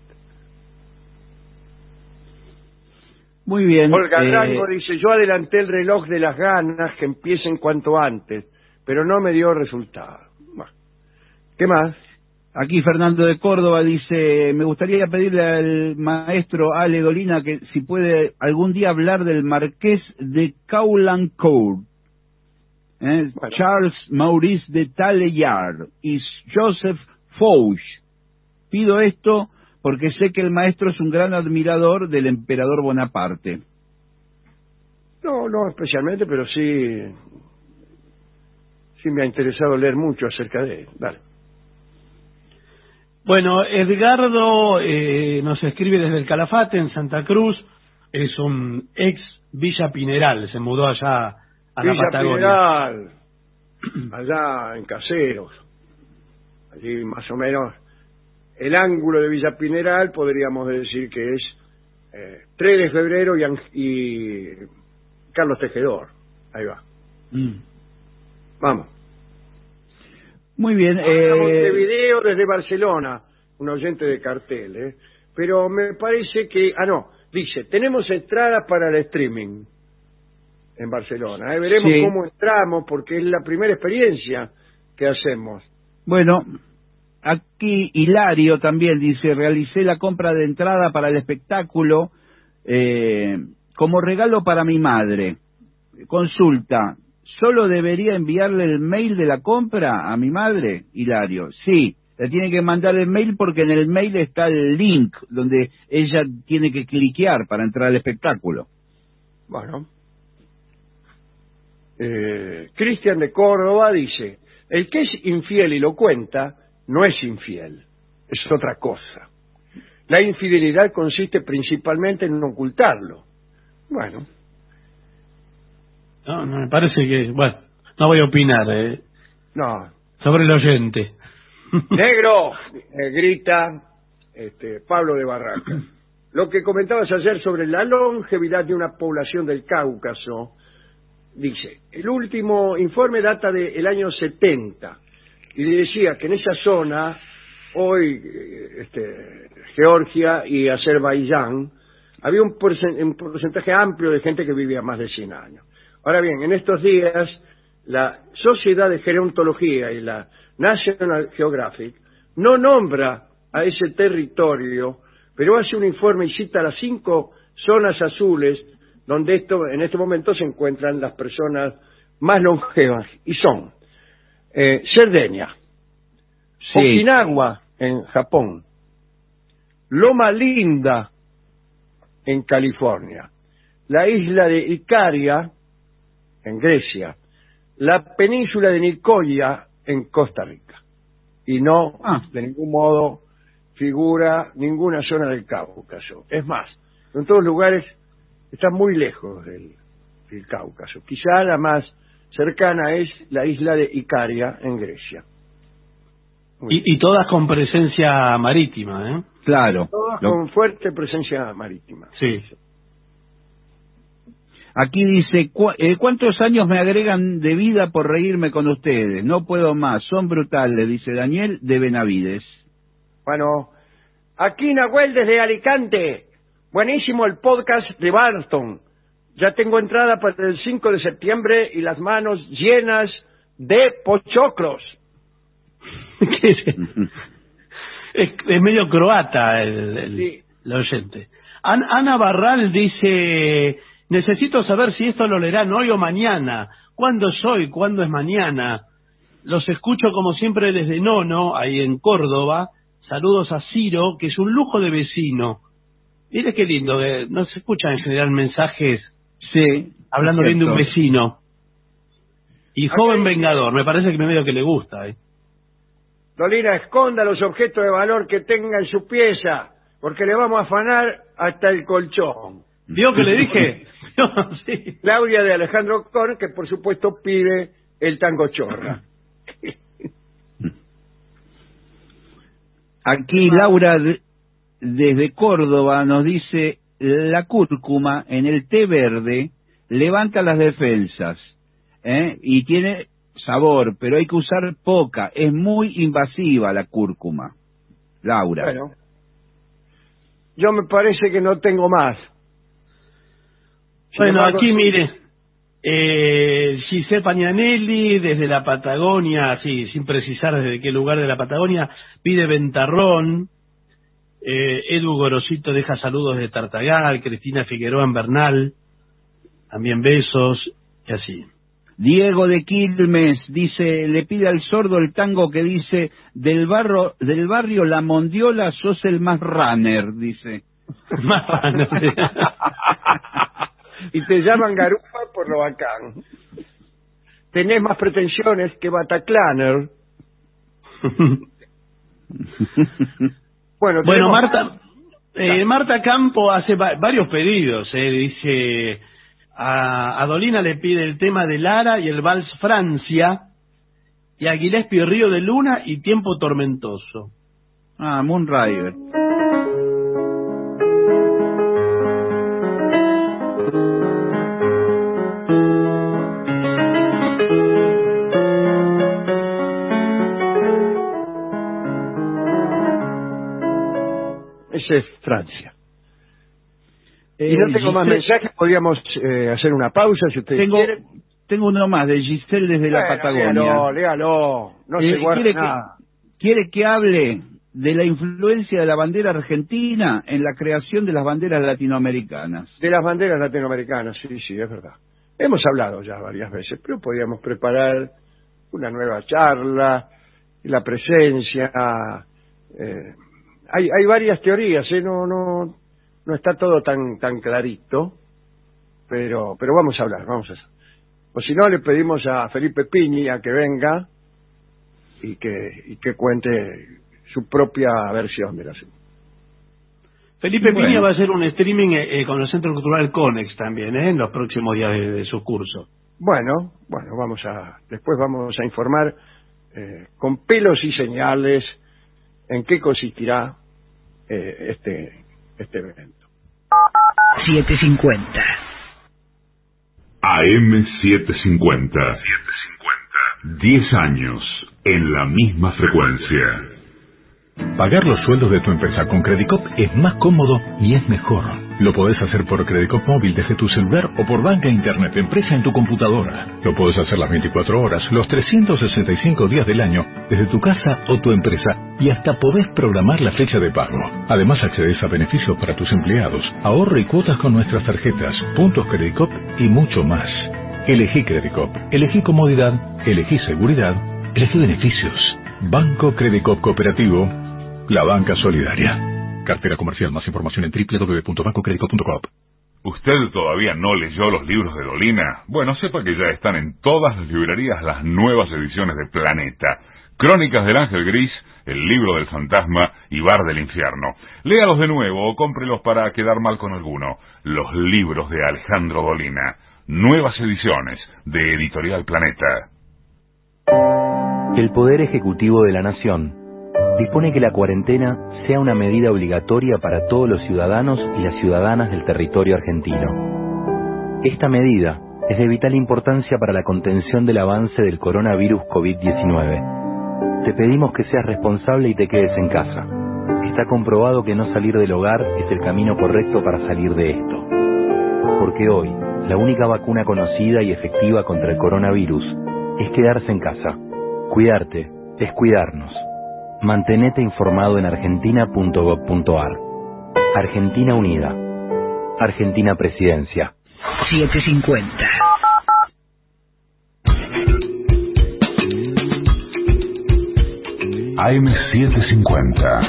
Muy bien. Olga Rango dice, yo adelanté el reloj de las ganas que empiecen cuanto antes, pero no me dio resultado. Bueno. ¿Qué más? Aquí Fernando de Córdoba dice, me gustaría pedirle al maestro Ale Dolina que si puede algún día hablar del marqués de Caulaincourt, bueno. Charles Maurice de Talleyrand y Joseph Fouché. Pido esto porque sé que el maestro es un gran admirador del emperador Bonaparte. No especialmente, pero sí me ha interesado leer mucho acerca de él. Dale. Bueno, Edgardo nos escribe desde el Calafate, en Santa Cruz. Es un ex Villa Pineral, se mudó allá a la Patagonia. Villa Pineral, allá en Caseros. Allí más o menos el ángulo de Villa Pineral podríamos decir que es 3 de febrero y Carlos Tejedor. Ahí va. Vamos. Muy bien. Montevideo desde Barcelona, un oyente de cartel, pero me parece que... dice, tenemos entradas para el streaming en Barcelona. Veremos cómo entramos, porque es la primera experiencia que hacemos. Bueno, aquí Hilario también dice, realicé la compra de entrada para el espectáculo como regalo para mi madre. Consulta, ¿solo debería enviarle el mail de la compra a mi madre? Hilario, sí, le tiene que mandar el mail porque en el mail está el link donde ella tiene que cliquear para entrar al espectáculo. Bueno. Cristian de Córdoba dice, el que es infiel y lo cuenta, no es infiel, es otra cosa. La infidelidad consiste principalmente en ocultarlo. Bueno. No, me parece que... Bueno, no voy a opinar no. sobre el oyente. ¡Negro! Grita Pablo de Barraca. Lo que comentabas ayer sobre la longevidad de una población del Cáucaso, dice, el último informe data del año 70, y decía que en esa zona, hoy Georgia y Azerbaiyán, había un porcentaje amplio de gente que vivía más de 100 años. Ahora bien, en estos días, la Sociedad de Gerontología y la National Geographic no nombra a ese territorio, pero hace un informe y cita las 5 zonas azules donde en este momento se encuentran las personas más longevas, y son Cerdeña, Okinawa, en Japón, Loma Linda en California, la isla de Icaria en Grecia, la península de Nicoya en Costa Rica. Y no, de ningún modo, figura ninguna zona del Cáucaso. Es más, en todos lugares están muy lejos del Cáucaso. Quizá la más cercana es la isla de Icaria en Grecia. Y todas con presencia marítima, ¿eh? Claro. Todas con fuerte presencia marítima. Sí. Aquí dice, ¿cuántos años me agregan de vida por reírme con ustedes? No puedo más, son brutales, dice Daniel de Benavides. Bueno, aquí Nahuel desde Alicante. Buenísimo el podcast de Barton. Ya tengo entrada para el 5 de septiembre y las manos llenas de pochoclos. Es medio croata el oyente. Ana Barral dice, necesito saber si esto lo leerán hoy o mañana. ¿Cuándo es hoy? ¿Cuándo es mañana? Los escucho como siempre desde Nono, ahí en Córdoba. Saludos a Ciro, que es un lujo de vecino. Mire qué lindo, no se escuchan en general mensajes hablando bien de un vecino. Y joven vengador, me parece que medio que le gusta. Dolina, esconda los objetos de valor que tenga en su pieza, porque le vamos a afanar hasta el colchón. ¿Vio que le dije? No, sí. Claudia de Alejandro Corn, que por supuesto pide el tango chorra. Aquí Laura desde Córdoba nos dice, la cúrcuma en el té verde levanta las defensas, y tiene sabor, pero hay que usar poca, es muy invasiva la cúrcuma. Laura. Bueno, yo me parece que no tengo más. Bueno, aquí mire, Giselle Pagnanelli desde la Patagonia, sí, sin precisar desde qué lugar de la Patagonia, pide ventarrón. Edu Gorosito deja saludos de Tartagal, Cristina Figueroa en Bernal, también besos, y así. Diego de Quilmes dice, le pide al sordo el tango que dice, del barrio La Mondiola sos el más runner, dice. Más runner. Y te llaman garufa por lo bacán. Tenés más pretensiones que Bataclaner. Bueno, Marta Campo hace varios pedidos, dice, a Dolina le pide el tema de Lara y el Vals Francia, y a Gillespie Río de Luna y Tiempo Tormentoso. Moonrider. Ese es Francia. Y no tengo más mensajes, podríamos hacer una pausa si ustedes quieren. Tengo uno más de Giselle desde la Patagonia. Léalo, no se guarda nada. ¿Quiere que hable de la influencia de la bandera argentina en la creación de las banderas latinoamericanas? De las banderas latinoamericanas, sí, es verdad. Hemos hablado ya varias veces, pero podríamos preparar una nueva charla, la presencia. Hay varias teorías, no está todo tan clarito, pero vamos a hablar. O si no, le pedimos a Felipe Piña que venga y que cuente su propia versión del asunto. Felipe Piña va a hacer un streaming con el Centro Cultural Conex también, en los próximos días de su curso. Bueno, después vamos a informar con pelos y señales en qué consistirá este evento. 750 AM 750. 10 años en la misma frecuencia. Pagar los sueldos de tu empresa con Credicop es más cómodo y es mejor. Lo podés hacer por Credicop móvil desde tu celular o por banca internet empresa en tu computadora. Lo podés hacer las 24 horas, los 365 días del año, desde tu casa o tu empresa, y hasta podés programar la fecha de pago. Además accedes a beneficios para tus empleados, ahorro y cuotas con nuestras tarjetas, puntos Credicop y mucho más. Elegí Credicop, elegí comodidad, elegí seguridad, elegí beneficios. Banco Credicop Cooperativo, La banca solidaria. Cartera comercial. Más información en www.bancocredico.com. ¿Usted todavía no leyó los libros de Dolina? Bueno, sepa que ya están en todas las librerías las nuevas ediciones de Planeta. Crónicas del Ángel Gris, El libro del fantasma y Bar del infierno. Léalos de nuevo o cómprelos para quedar mal con alguno. Los libros de Alejandro Dolina. Nuevas ediciones de Editorial Planeta. El Poder Ejecutivo de la Nación dispone que la cuarentena sea una medida obligatoria para todos los ciudadanos y las ciudadanas del territorio argentino. Esta medida es de vital importancia para la contención del avance del coronavirus COVID-19. Te pedimos que seas responsable y te quedes en casa. Está comprobado que no salir del hogar es el camino correcto para salir de esto. Porque hoy, la única vacuna conocida y efectiva contra el coronavirus es quedarse en casa. Cuidarte es cuidarnos. Mantenete informado en argentina.gov.ar. Argentina Unida. Argentina Presidencia. 750. AM750.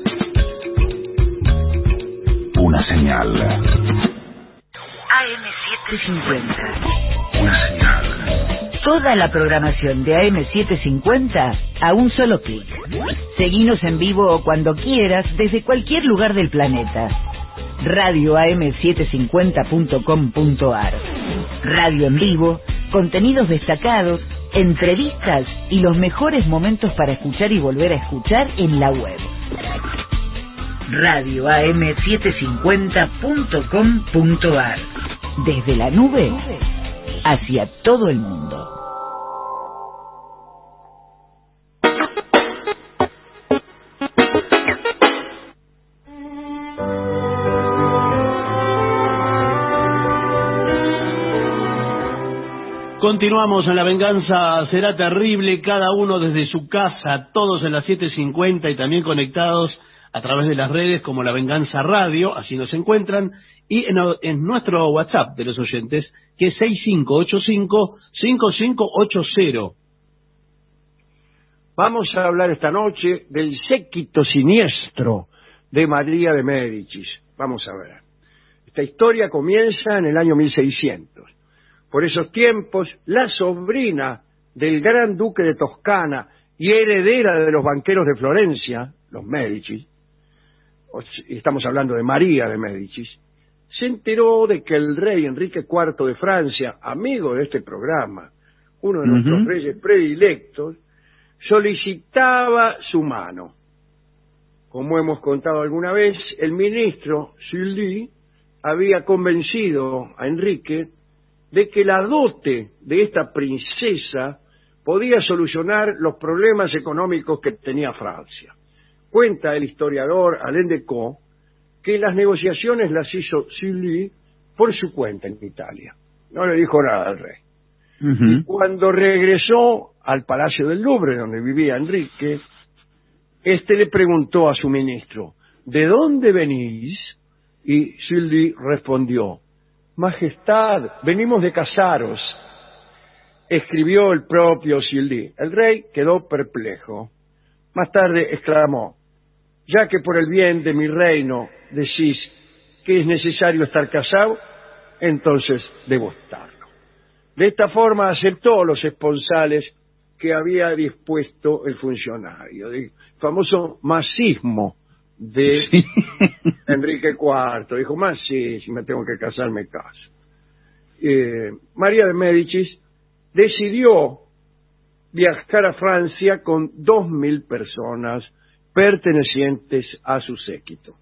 Una señal. AM750. Una señal. Toda la programación de AM750 a un solo clic. Seguinos en vivo cuando quieras desde cualquier lugar del planeta. Radio AM750.com.ar. Radio en vivo, contenidos destacados, entrevistas y los mejores momentos para escuchar y volver a escuchar en la web. Radio AM750.com.ar. Desde la nube hacia todo el mundo. Continuamos en La Venganza Será Terrible, cada uno desde su casa, todos en las 7:50 y también conectados a través de las redes como La Venganza Radio, así nos encuentran, y en nuestro WhatsApp de los oyentes, que es 6585-5580. Vamos a hablar esta noche del séquito siniestro de María de Médicis. Vamos a ver. Esta historia comienza en el año 1600. Por esos tiempos, la sobrina del gran duque de Toscana y heredera de los banqueros de Florencia, los Médicis, estamos hablando de María de Médicis, se enteró de que el rey Enrique IV de Francia, amigo de este programa, uno de nuestros reyes predilectos, solicitaba su mano. Como hemos contado alguna vez, el ministro Sully había convencido a Enrique de que la dote de esta princesa podía solucionar los problemas económicos que tenía Francia. Cuenta el historiador Alain Decaux que las negociaciones las hizo Sully por su cuenta en Italia. No le dijo nada al rey. Y cuando regresó al Palacio del Louvre, donde vivía Enrique, este le preguntó a su ministro, ¿de dónde venís? Y Sully respondió, Majestad, venimos de casaros. Escribió el propio Sully. El rey quedó perplejo. Más tarde exclamó, ya que por el bien de mi reino decís que es necesario estar casado, entonces debo estarlo. De esta forma aceptó los esponsales que había dispuesto el funcionario, el famoso masismo de Enrique IV. Dijo, más sí, si me tengo que casar, me caso. María de Médicis decidió viajar a Francia con 2.000 personas pertenecientes a su séquito.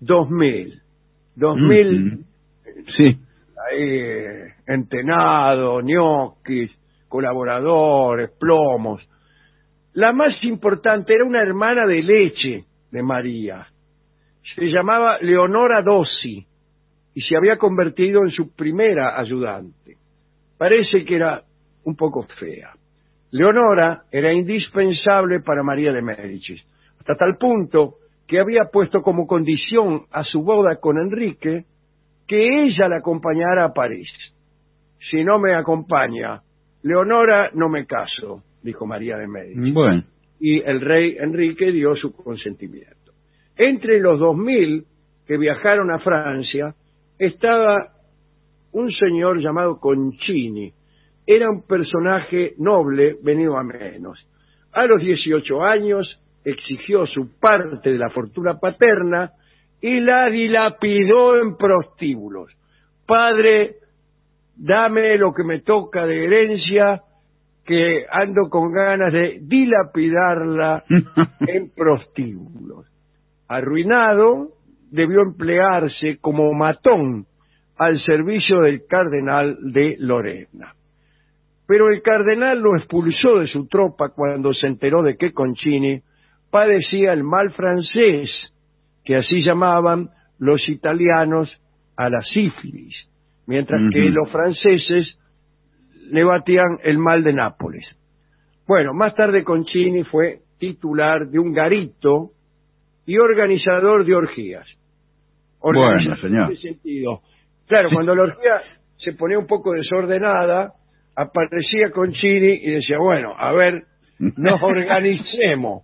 2.000 sí, entenados, ñoquis, colaboradores, plomos. La más importante era una hermana de leche de María. Se llamaba Leonora Dossi y se había convertido en su primera ayudante. Parece que era un poco fea. Leonora era indispensable para María de Médicis, hasta tal punto que había puesto como condición a su boda con Enrique que ella la acompañara a París. Si no me acompaña Leonora, no me caso, dijo María de Médicis. Bueno. Y el rey Enrique dio su consentimiento. Entre los 2000 que viajaron a Francia estaba un señor llamado Concini. Era un personaje noble venido a menos. A los 18 años exigió su parte de la fortuna paterna y la dilapidó en prostíbulos. Padre, dame lo que me toca de herencia, que ando con ganas de dilapidarla en prostíbulos. Arruinado, debió emplearse como matón al servicio del cardenal de Lorena. Pero el cardenal lo expulsó de su tropa cuando se enteró de que Concini padecía el mal francés, que así llamaban los italianos a la sífilis, mientras que los franceses le batían el mal de Nápoles. Bueno, más tarde Concini fue titular de un garito y organizador de orgías. Bueno, señor. En ese sentido. Claro, cuando la orgía se ponía un poco desordenada, aparecía Concini y decía, bueno, a ver, nos organicemos.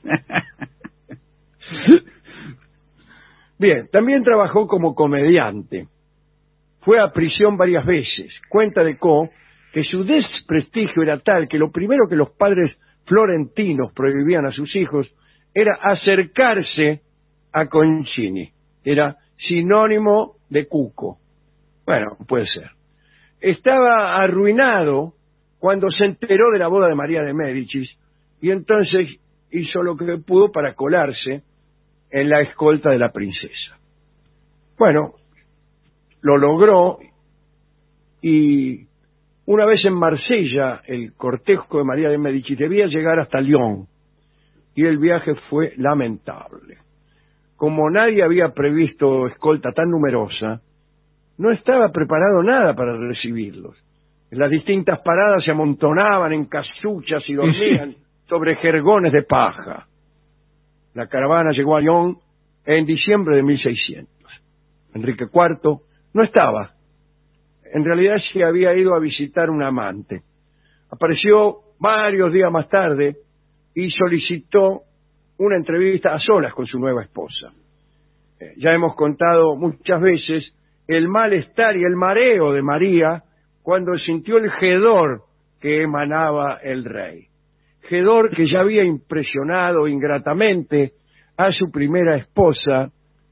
Bien, también trabajó como comediante. Fue a prisión varias veces. Cuenta de Co que su desprestigio era tal que lo primero que los padres florentinos prohibían a sus hijos era acercarse a Concini. Era sinónimo de cuco. Bueno, puede ser. Estaba arruinado cuando se enteró de la boda de María de Médicis y entonces hizo lo que pudo para colarse en la escolta de la princesa. Bueno, lo logró y una vez en Marsella el cortejo de María de Médicis debía llegar hasta Lyon y el viaje fue lamentable. Como nadie había previsto escolta tan numerosa, no estaba preparado nada para recibirlos. En las distintas paradas se amontonaban en casuchas y dormían sobre jergones de paja. La caravana llegó a Lyon en diciembre de 1600. Enrique IV no estaba. En realidad se había ido a visitar un amante. Apareció varios días más tarde y solicitó una entrevista a solas con su nueva esposa. Ya hemos contado muchas veces el malestar y el mareo de María cuando sintió el hedor que emanaba el rey. Hedor que ya había impresionado ingratamente a su primera esposa,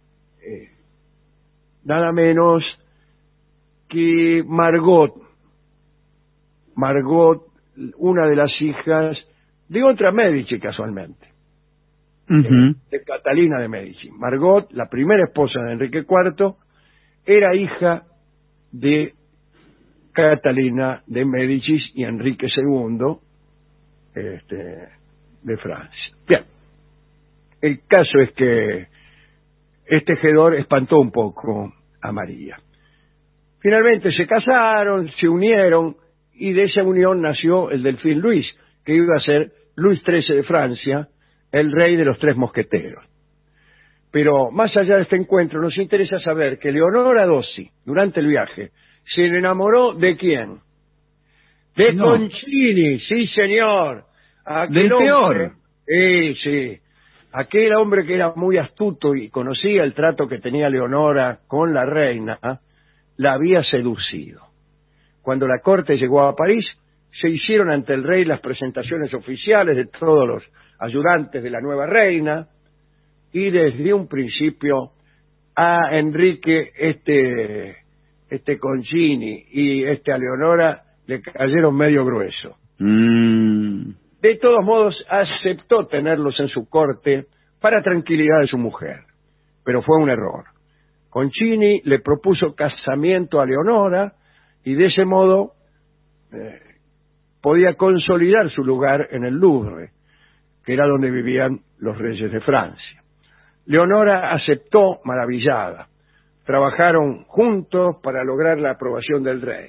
nada menos que Margot, una de las hijas de otra Medici casualmente, de Catalina de Medici. Margot, la primera esposa de Enrique IV, era hija de Catalina de Médicis y Enrique II de Francia. Bien, el caso es que este hedor espantó un poco a María. Finalmente se casaron, se unieron y de esa unión nació el delfín Luis, que iba a ser Luis XIII de Francia, el rey de los tres mosqueteros. Pero más allá de este encuentro nos interesa saber que Leonora Dossi, durante el viaje, se enamoró ¿de quién? De Concini, sí señor. ¿Del peor? Sí. Aquel hombre que era muy astuto y conocía el trato que tenía Leonora con la reina, la había seducido. Cuando la corte llegó a París, se hicieron ante el rey las presentaciones oficiales de todos los ayudantes de la nueva reina, y desde un principio a Enrique este Concini y a Leonora le cayeron medio grueso. De todos modos aceptó tenerlos en su corte para tranquilidad de su mujer, pero fue un error. Concini le propuso casamiento a Leonora y de ese modo podía consolidar su lugar en el Louvre, que era donde vivían los reyes de Francia. Leonora aceptó maravillada. Trabajaron juntos para lograr la aprobación del rey.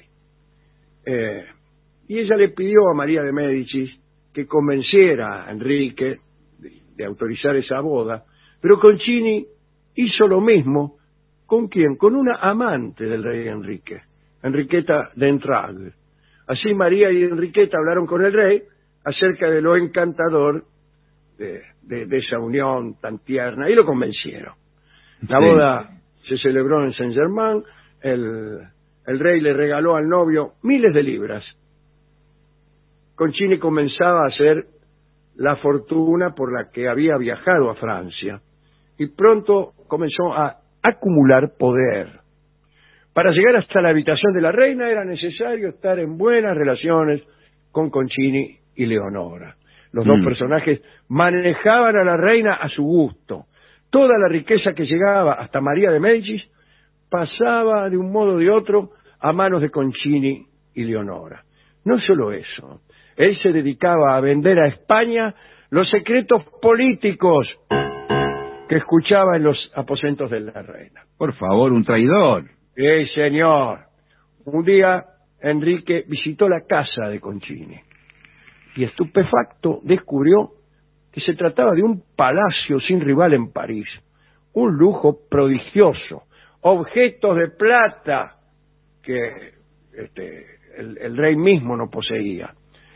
Y ella le pidió a María de Médicis que convenciera a Enrique de autorizar esa boda, pero Concini hizo lo mismo. ¿Con quién? Con una amante del rey Enrique, Enriqueta de Entragues. Así María y Enriqueta hablaron con el rey acerca de lo encantador de esa unión tan tierna, y lo convencieron. La Sí. boda se celebró en Saint-Germain, el rey le regaló al novio miles de libras. Concini comenzaba a hacer la fortuna por la que había viajado a Francia, y pronto comenzó a acumular poder. Para llegar hasta la habitación de la reina era necesario estar en buenas relaciones con Concini y Leonora. Los dos personajes manejaban a la reina a su gusto. Toda la riqueza que llegaba hasta María de Médicis pasaba de un modo o de otro a manos de Concini y Leonora. No solo eso, él se dedicaba a vender a España los secretos políticos que escuchaba en los aposentos de la reina. Por favor, un traidor. Sí, señor. Un día Enrique visitó la casa de Concini y, estupefacto, descubrió que se trataba de un palacio sin rival en París, un lujo prodigioso, objetos de plata que el rey mismo no poseía.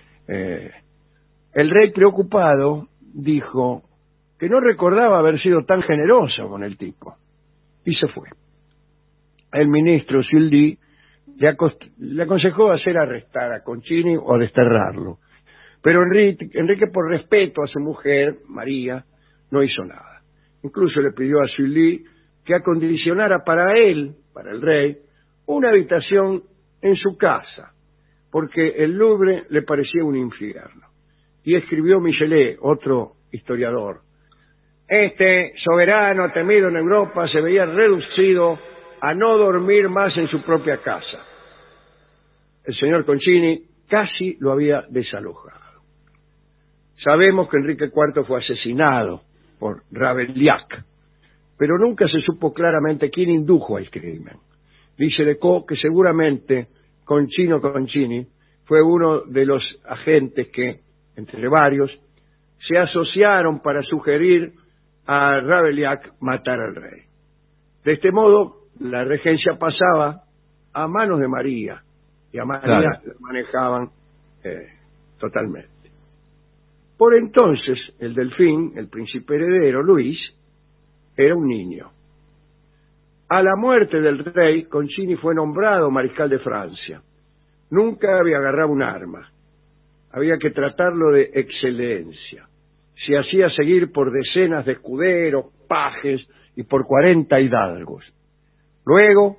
El rey, preocupado, dijo que no recordaba haber sido tan generoso con el tipo, y se fue. El ministro Sully le aconsejó hacer arrestar a Concini o desterrarlo, pero Enrique, por respeto a su mujer, María, no hizo nada. Incluso le pidió a Sully que acondicionara para él, para el rey, una habitación en su casa, porque el Louvre le parecía un infierno. Y escribió Michelet, otro historiador: este soberano temido en Europa se veía reducido a no dormir más en su propia casa. El señor Concini casi lo había desalojado. Sabemos que Enrique IV fue asesinado por Ravaillac, pero nunca se supo claramente quién indujo al crimen. Dice Lecoq que seguramente Concini fue uno de los agentes que, entre varios, se asociaron para sugerir a Ravaillac matar al rey. De este modo, la regencia pasaba a manos de María, y a María la manejaban totalmente. Por entonces, el Delfín, el príncipe heredero, Luis, era un niño. A la muerte del rey, Concini fue nombrado mariscal de Francia. Nunca había agarrado un arma. Había que tratarlo de excelencia. Se hacía seguir por decenas de escuderos, pajes y por 40 hidalgos. Luego,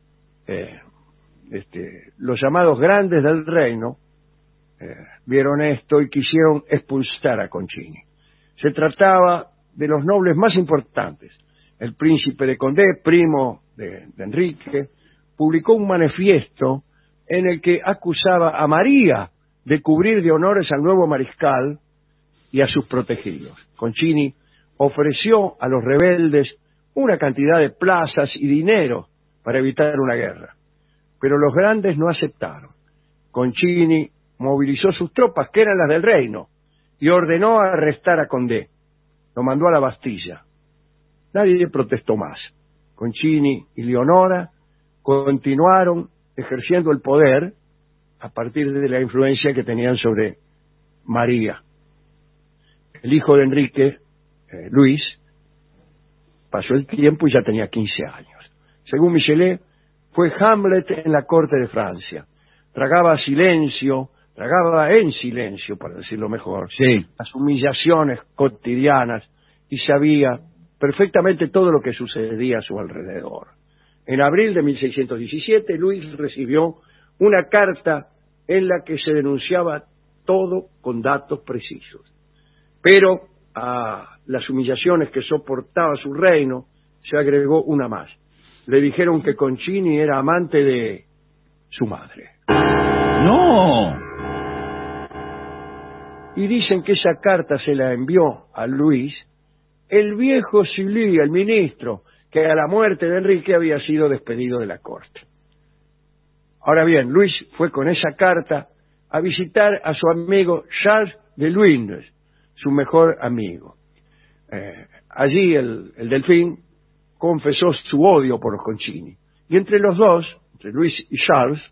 los llamados grandes del reino vieron esto y quisieron expulsar a Concini. Se trataba de los nobles más importantes. El príncipe de Condé, primo de Enrique, publicó un manifiesto en el que acusaba a María de cubrir de honores al nuevo mariscal y a sus protegidos. Concini ofreció a los rebeldes una cantidad de plazas y dinero para evitar una guerra, pero los grandes no aceptaron. Concini movilizó sus tropas, que eran las del reino, y ordenó arrestar a Condé. Lo mandó a la Bastilla. Nadie protestó más. Concini y Leonora continuaron ejerciendo el poder a partir de la influencia que tenían sobre María. El hijo de Enrique, Luis, pasó el tiempo y ya tenía 15 años. Según Michelet, fue Hamlet en la corte de Francia. Tragaba en silencio, para decirlo mejor, las humillaciones cotidianas, y sabía perfectamente todo lo que sucedía a su alrededor. En abril de 1617, Luis recibió una carta en la que se denunciaba todo con datos precisos. Pero a las humillaciones que soportaba su reino se agregó una más. Le dijeron que Concini era amante de su madre. ¡No! Y dicen que esa carta se la envió a Luis el viejo Sully, el ministro, que a la muerte de Enrique había sido despedido de la corte. Ahora bien, Luis fue con esa carta a visitar a su amigo Charles de Luynes, su mejor amigo. Allí el Delfín confesó su odio por los Concini, y entre los dos, entre Luis y Charles,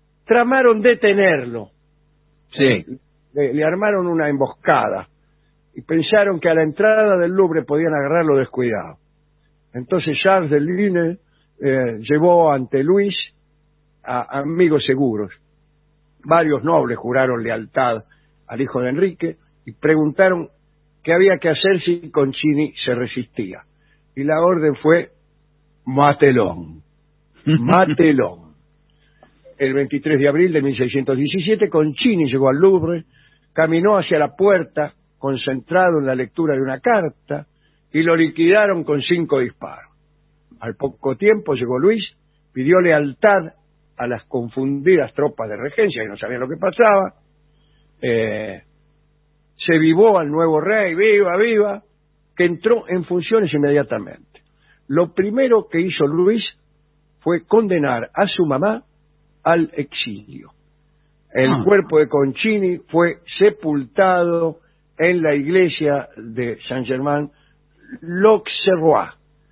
tramaron detenerlo. Sí. Le armaron una emboscada y pensaron que a la entrada del Louvre podían agarrarlo descuidado. Entonces Charles de Ligne llevó ante Luis a amigos seguros. Varios nobles juraron lealtad al hijo de Enrique y preguntaron qué había que hacer si Concini se resistía. Y la orden fue matelón, matelón. El 23 de abril de 1617, Concini llegó al Louvre, caminó hacia la puerta, concentrado en la lectura de una carta, y lo liquidaron con 5 disparos. Al poco tiempo llegó Luis, pidió lealtad a las confundidas tropas de regencia que no sabían lo que pasaba, se vivó al nuevo rey, viva, viva, que entró en funciones inmediatamente. Lo primero que hizo Luis fue condenar a su mamá al exilio. El cuerpo de Concini fue sepultado en la iglesia de Saint-Germain-l'Auxerrois.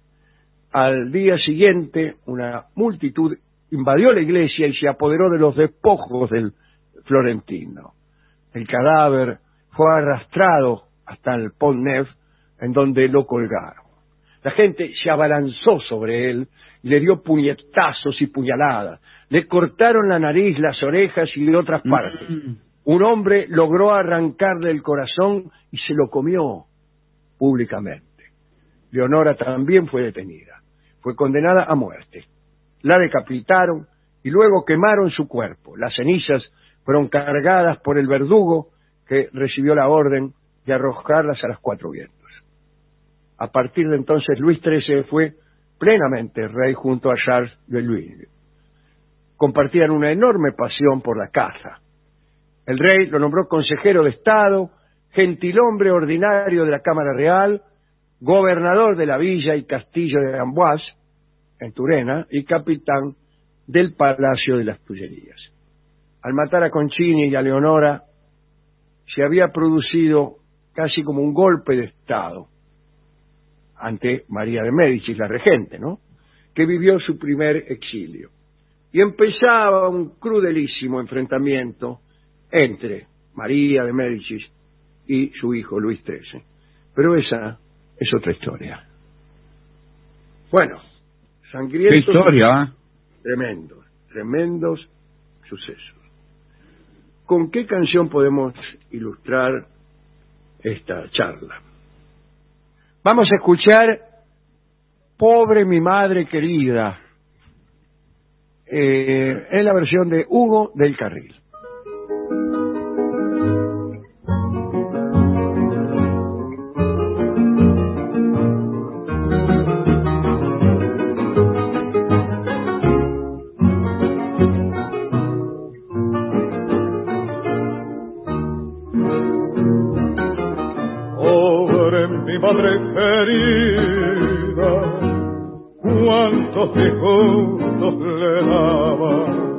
Al día siguiente, una multitud invadió la iglesia y se apoderó de los despojos del florentino. El cadáver fue arrastrado hasta el Pont Neuf, en donde lo colgaron. La gente se abalanzó sobre él y le dio puñetazos y puñaladas. Le cortaron la nariz, las orejas y de otras partes. Un hombre logró arrancarle el corazón y se lo comió públicamente. Leonora también fue detenida. Fue condenada a muerte. La decapitaron y luego quemaron su cuerpo. Las cenizas fueron cargadas por el verdugo que recibió la orden de arrojarlas a los 4 vientos. A partir de entonces, Luis XIII fue plenamente rey junto a Charles de Louis. Compartían una enorme pasión por la caza. El rey lo nombró consejero de Estado, gentilhombre ordinario de la Cámara Real, gobernador de la villa y castillo de Amboise, en Turena, y capitán del Palacio de las Tullerías. Al matar a Concini y a Leonora, se había producido casi como un golpe de Estado ante María de Médicis, la regente, ¿no?, que vivió su primer exilio. Y empezaba un crudelísimo enfrentamiento entre María de Médicis y su hijo Luis XIII. Pero esa es otra historia. Bueno, sangrientos. ¿Qué historia? Tremendos sucesos. ¿Con qué canción podemos ilustrar esta charla? Vamos a escuchar Pobre mi madre querida, en la versión de Hugo del Carril. Madre querida, cuántos disgustos le daba.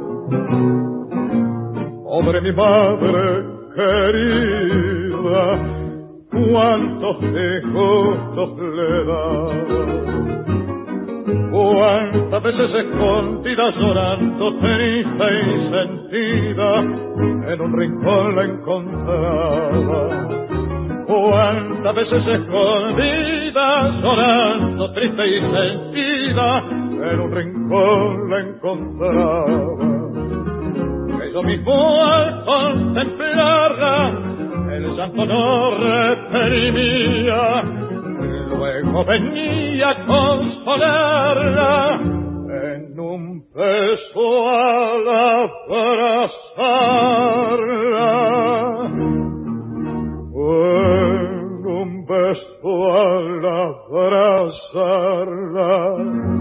Pobre mi madre querida, cuántos disgustos le daba. Cuántas veces escondida, llorando, triste y sentida, en un rincón la encontraba. Cuántas veces escondida, llorando, triste y sentida, en un rincón la encontraba. Que yo mismo al contemplarla, el llanto no reprimía, luego venía a consolarla, en un beso al abrazarla. En un beso al abrazarla,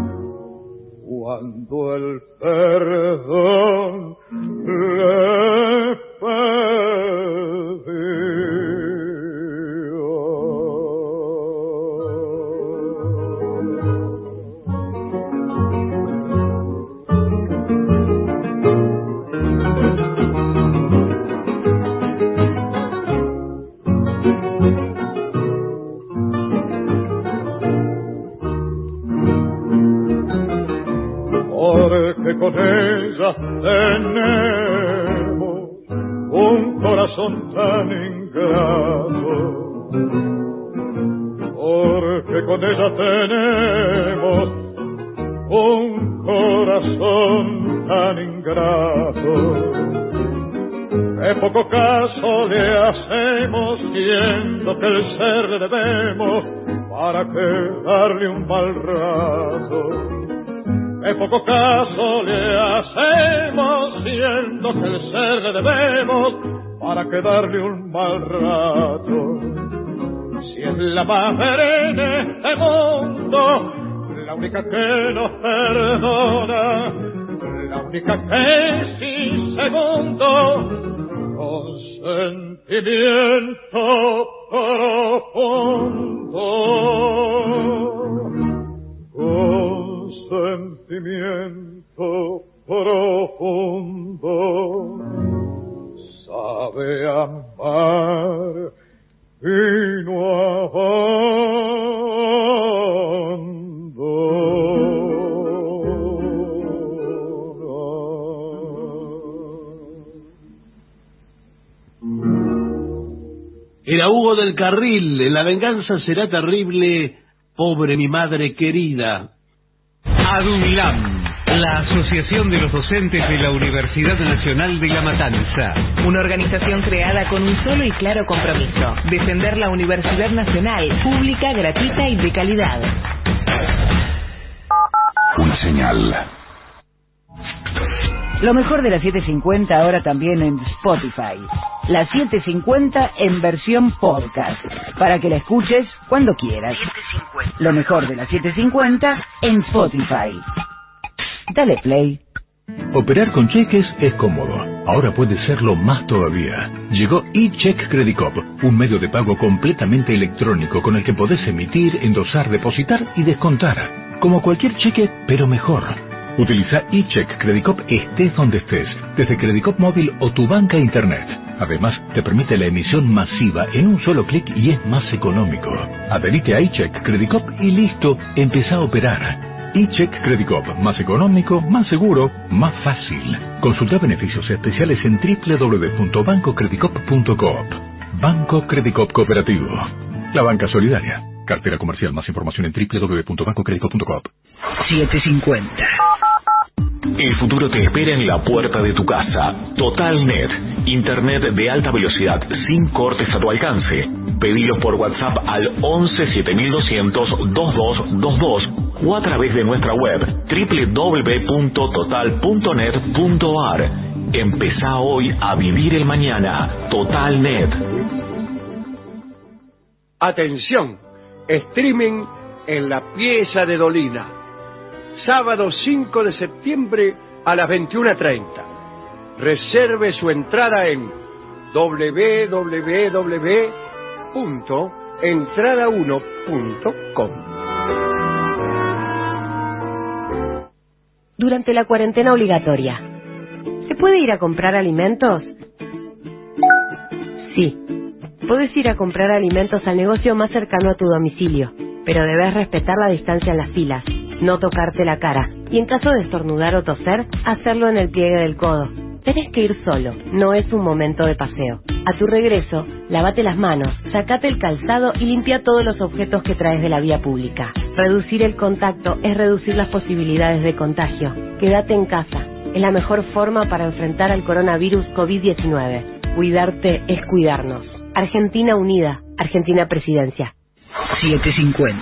cuando el perdón le porque con ella tenemos un corazón tan ingrato, porque con ella tenemos un corazón tan ingrato. Qué poco caso le hacemos, siendo que el ser le debemos, para que darle un mal rato. Qué poco caso le hacemos, siendo que el ser le debemos, para que darle un mal rato. Si es la más perenne de este mundo, la única que nos perdona, la única que sin segundo, con sentimiento profundo, con sentimiento profundo, sabe amar y no Era Hugo del Carril, la venganza será terrible, pobre mi madre querida. ADUNLAM, la Asociación de los Docentes de la Universidad Nacional de La Matanza. Una organización creada con un solo y claro compromiso: defender la Universidad Nacional, pública, gratuita y de calidad. Una señal. Lo mejor de la 750 ahora también en Spotify. La 750 en versión podcast, para que la escuches cuando quieras. Lo mejor de la 750 en Spotify. Dale play. Operar con cheques es cómodo. Ahora puede serlo más todavía. Llegó eCheck Credit Cop, un medio de pago completamente electrónico con el que podés emitir, endosar, depositar y descontar. Como cualquier cheque, pero mejor. Utiliza eCheck Credit Cop estés donde estés, desde Credit Cop móvil o tu banca internet. Además, te permite la emisión masiva en un solo clic y es más económico. Adherite a eCheck Credit Cop y listo, empezá a operar. eCheck Credit Cop, más económico, más seguro, más fácil. Consulta beneficios especiales en www.bancocreditcop.coop. Banco Credit Cop Cooperativo. La banca solidaria. Cartera comercial. Más información en www.bancocreditcop.coop. 750. El futuro te espera en la puerta de tu casa. TotalNet, internet de alta velocidad sin cortes a tu alcance. Pedilos por WhatsApp al 11 7200 2222 o a través de nuestra web www.total.net.ar. Empezá hoy a vivir el mañana. TotalNet. Atención, streaming en la pieza de Dolina. Sábado 5 de septiembre a las 21:30. Reserve su entrada en www.entrada1.com. Durante la cuarentena obligatoria, ¿se puede ir a comprar alimentos? Sí, puedes ir a comprar alimentos al negocio más cercano a tu domicilio, pero debes respetar la distancia en las filas, no tocarte la cara, y en caso de estornudar o toser, hacerlo en el pliegue del codo. Tenés que ir solo, no es un momento de paseo. A tu regreso, lávate las manos, sacate el calzado y limpia todos los objetos que traes de la vía pública. Reducir el contacto es reducir las posibilidades de contagio. Quédate en casa, es la mejor forma para enfrentar al coronavirus COVID-19. Cuidarte es cuidarnos. Argentina unida, Argentina Presidencia. 750.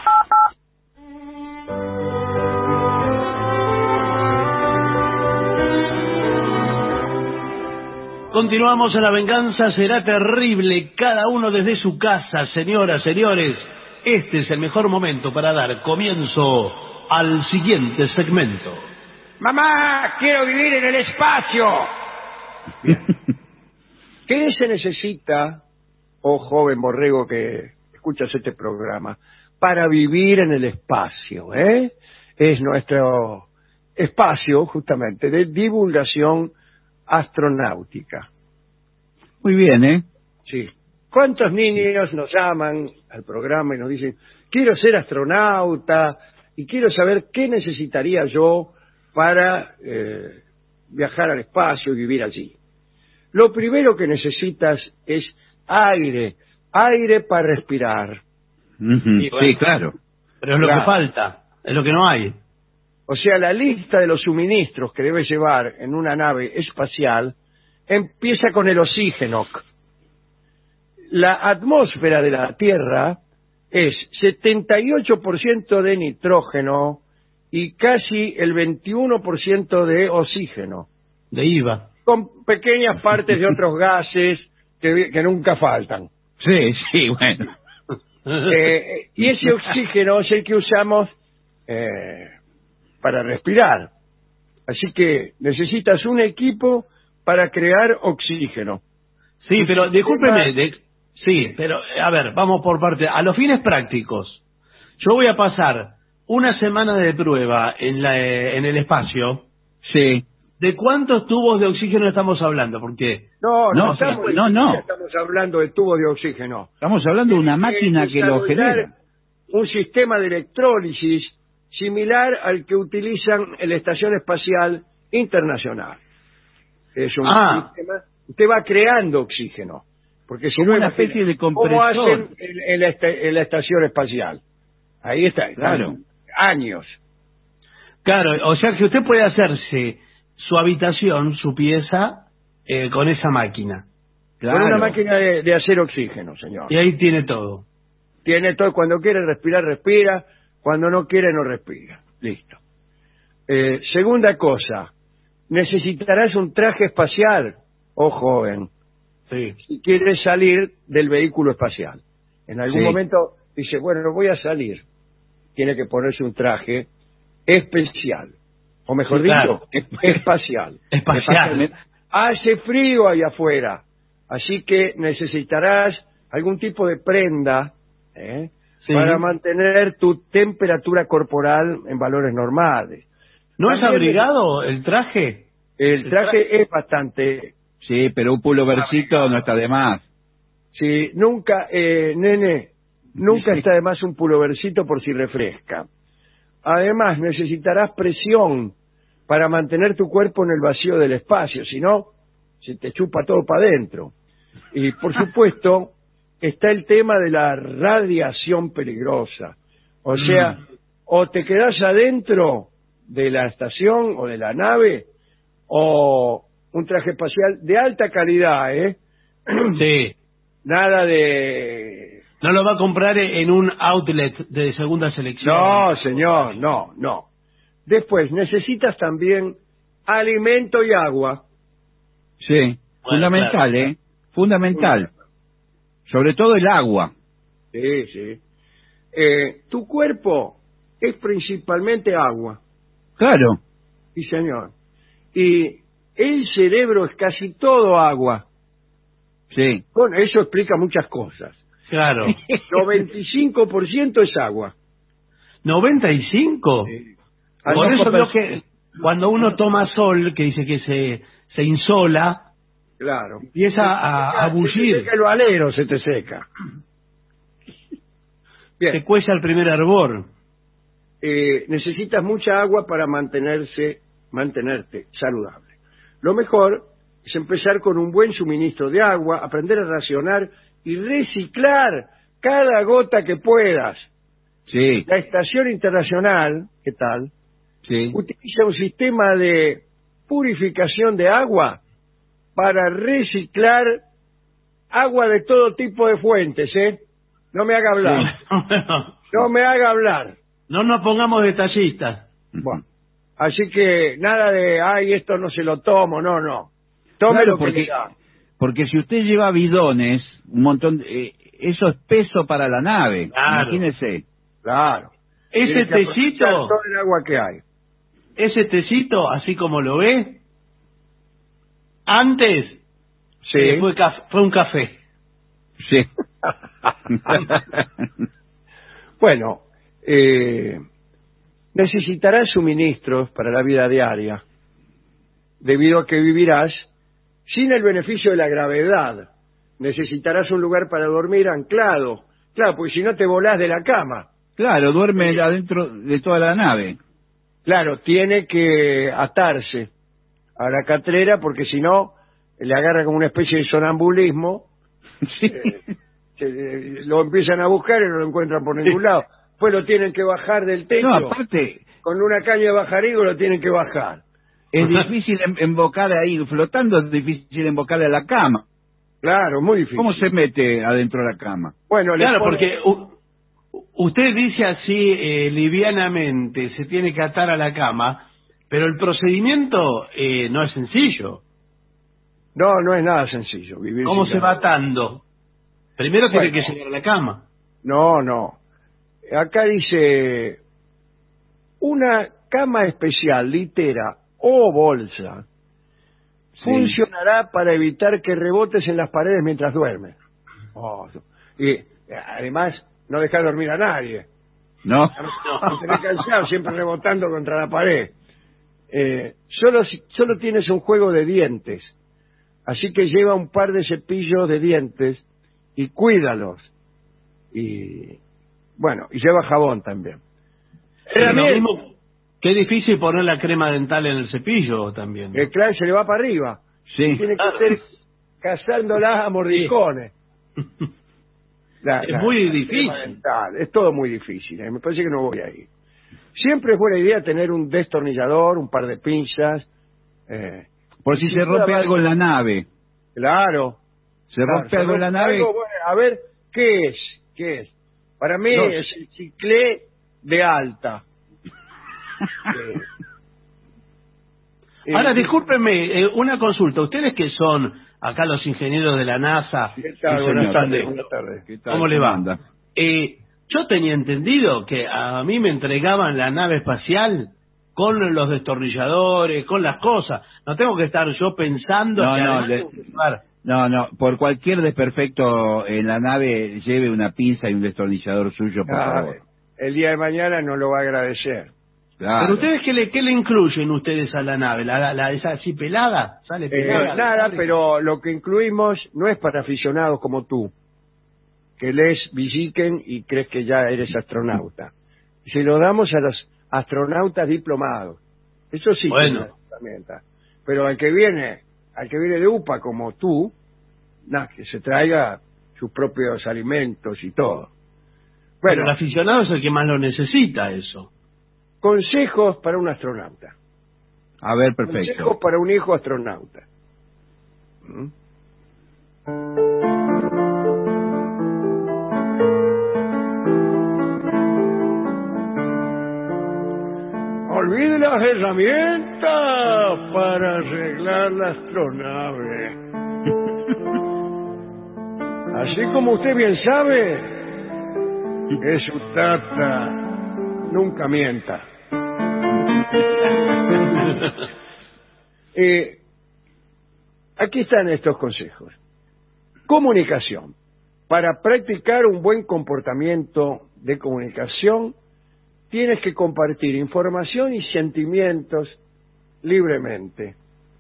Continuamos en La Venganza Será Terrible, cada uno desde su casa. Señoras, señores, este es el mejor momento para dar comienzo al siguiente segmento. ¡Mamá, quiero vivir en el espacio! Bien. ¿Qué se necesita, oh joven borrego que escuchas este programa, para vivir en el espacio? Es nuestro espacio, justamente, de divulgación astronáutica. Muy bien, Sí. ¿Cuántos niños nos llaman al programa y nos dicen, quiero ser astronauta y quiero saber qué necesitaría yo para viajar al espacio y vivir allí? Lo primero que necesitas es aire aire para respirar. Sí, claro. Pero es lo que falta, es lo que no hay. O sea, la lista de los suministros que debe llevar en una nave espacial empieza con el oxígeno. La atmósfera de la Tierra es 78% de nitrógeno y casi el 21% de oxígeno. De IVA. Con pequeñas partes de otros gases que nunca faltan. Sí, bueno. Y ese oxígeno es el que usamos para respirar. Así que necesitas un equipo para crear oxígeno. Sí, pero discúlpeme. Sí, pero a ver, vamos por parte. A los fines prácticos, yo voy a pasar una semana de prueba en el espacio. Sí. ¿De cuántos tubos de oxígeno estamos hablando? Porque no estamos hablando de tubos de oxígeno. Estamos hablando de una máquina que lo genera. Un sistema de electrólisis similar al que utilizan en la Estación Espacial Internacional. Es un sistema. Usted va creando oxígeno. Porque si no, una especie de compresor. ¿Cómo hacen en la Estación Espacial? Ahí está. Claro. Años. Claro, o sea que usted puede hacerse su habitación, su pieza, con esa máquina. Claro. Con una máquina de hacer oxígeno, señor. Y ahí tiene todo. Tiene todo. Cuando quiere respirar, respira. Cuando no quiere, no respira. Listo. Segunda cosa. Necesitarás un traje espacial, joven. Sí. Si quieres salir del vehículo espacial. En algún momento dice, bueno, no voy a salir. Tiene que ponerse un traje especial. O mejor dicho, espacial. Espacial. Hace frío allá afuera. Así que necesitarás algún tipo de prenda para mantener tu temperatura corporal en valores normales. ¿No es abrigado el traje? El traje es bastante... Sí, pero un pulovercito no está de más. Sí, nunca, nene, nunca está de más un pulovercito por si refresca. Además, necesitarás presión para mantener tu cuerpo en el vacío del espacio, si no, se te chupa todo para adentro. Y, por supuesto, está el tema de la radiación peligrosa. O sea, o te quedás adentro de la estación o de la nave, o un traje espacial de alta calidad, Sí. Nada de... No lo va a comprar en un outlet de segunda selección. No, señor, no. Después, necesitas también alimento y agua. Sí, bueno, fundamental, claro. Fundamental. Sobre todo el agua. Sí. Tu cuerpo es principalmente agua. Claro. Sí, señor. Y el cerebro es casi todo agua. Sí. Bueno, eso explica muchas cosas. Claro. 95% es agua. ¿95? Sí. Por eso creo que cuando uno toma sol, que dice que se insola, claro, empieza a bullir. Se seca el valero, se te seca. Bien. Se cueza el primer hervor. Necesitas mucha agua para mantenerte saludable. Lo mejor es empezar con un buen suministro de agua, aprender a racionar y reciclar cada gota que puedas. Sí. La Estación Internacional, ¿qué tal? Sí. Utiliza un sistema de purificación de agua para reciclar agua de todo tipo de fuentes, No me haga hablar. Sí. No me haga hablar. No nos pongamos detallistas. Bueno, así que nada de, esto no se lo tomo, no. Tome claro, lo que le da. Porque si usted lleva bidones, un montón, eso es peso para la nave. Claro. Imagínese. Claro. Ese tecito, todo el agua que hay. Ese tecito, así como lo ve, antes fue un café. Sí. Bueno, necesitarás suministros para la vida diaria, debido a que vivirás sin el beneficio de la gravedad. Necesitarás un lugar para dormir anclado. Claro, porque si no te volás de la cama. Claro, duerme adentro de toda la nave. Claro, tiene que atarse a la catrera porque si no le agarra como una especie de sonambulismo. Sí. lo empiezan a buscar y no lo encuentran por ningún lado. Pues lo tienen que bajar del techo. No, aparte, con una caña de bajarigo lo tienen que bajar. es difícil embocar ahí, flotando es difícil embocar a la cama. Claro, muy difícil. ¿Cómo se mete adentro de la cama? Bueno, claro, porque usted dice así livianamente, se tiene que atar a la cama, pero el procedimiento no es sencillo. No es nada sencillo. ¿Cómo se va atando? Primero tiene que llegar a la cama. No. Acá dice, una cama especial, litera o bolsa, funcionará para evitar que rebotes en las paredes mientras duermes. Y además, no dejar dormir a nadie. No. Tenés cansado, siempre rebotando contra la pared. Solo tienes un juego de dientes, así que lleva un par de cepillos de dientes y cuídalos. Y bueno, y lleva jabón también. Qué difícil poner la crema dental en el cepillo también. Claro, se le va para arriba. Sí. Tiene que estar cazándolas a mordiscones. Es muy difícil. Es todo muy difícil. Me parece que no voy ahí. Siempre es buena idea tener un destornillador, un par de pinzas. Por si se rompe algo en la nave. Claro. Se rompe algo en la nave. A ver, ¿qué es? Para mí es el ciclé de alta. Ahora, discúlpenme, una consulta. Ustedes que son acá los ingenieros de la NASA. ¿Qué tal? Buenas tardes. ¿Cómo le va? Yo tenía entendido que a mí me entregaban la nave espacial con los destornilladores, con las cosas. No tengo que estar yo pensando No, por cualquier desperfecto en la nave lleve una pinza y un destornillador suyo, por favor. El día de mañana no lo va a agradecer. Claro. Pero ustedes, ¿qué le incluyen ustedes a la nave? ¿Esa así pelada? ¿Sale pelada? Nada, pero lo que incluimos no es para aficionados como tú, que lees Villiquen y crees que ya eres astronauta. Se lo damos a los astronautas diplomados. Eso sí, bueno. Pero al que viene de UPA como tú, que se traiga sus propios alimentos y todo. Bueno, el aficionado es el que más lo necesita, eso. Consejos para un astronauta. A ver, perfecto. Consejos para un hijo astronauta. Olvide las herramientas para arreglar la astronave. Así como usted bien sabe, que su tata nunca mienta. Aquí están estos consejos. Comunicación. Para practicar un buen comportamiento de comunicación, tienes que compartir información y sentimientos libremente.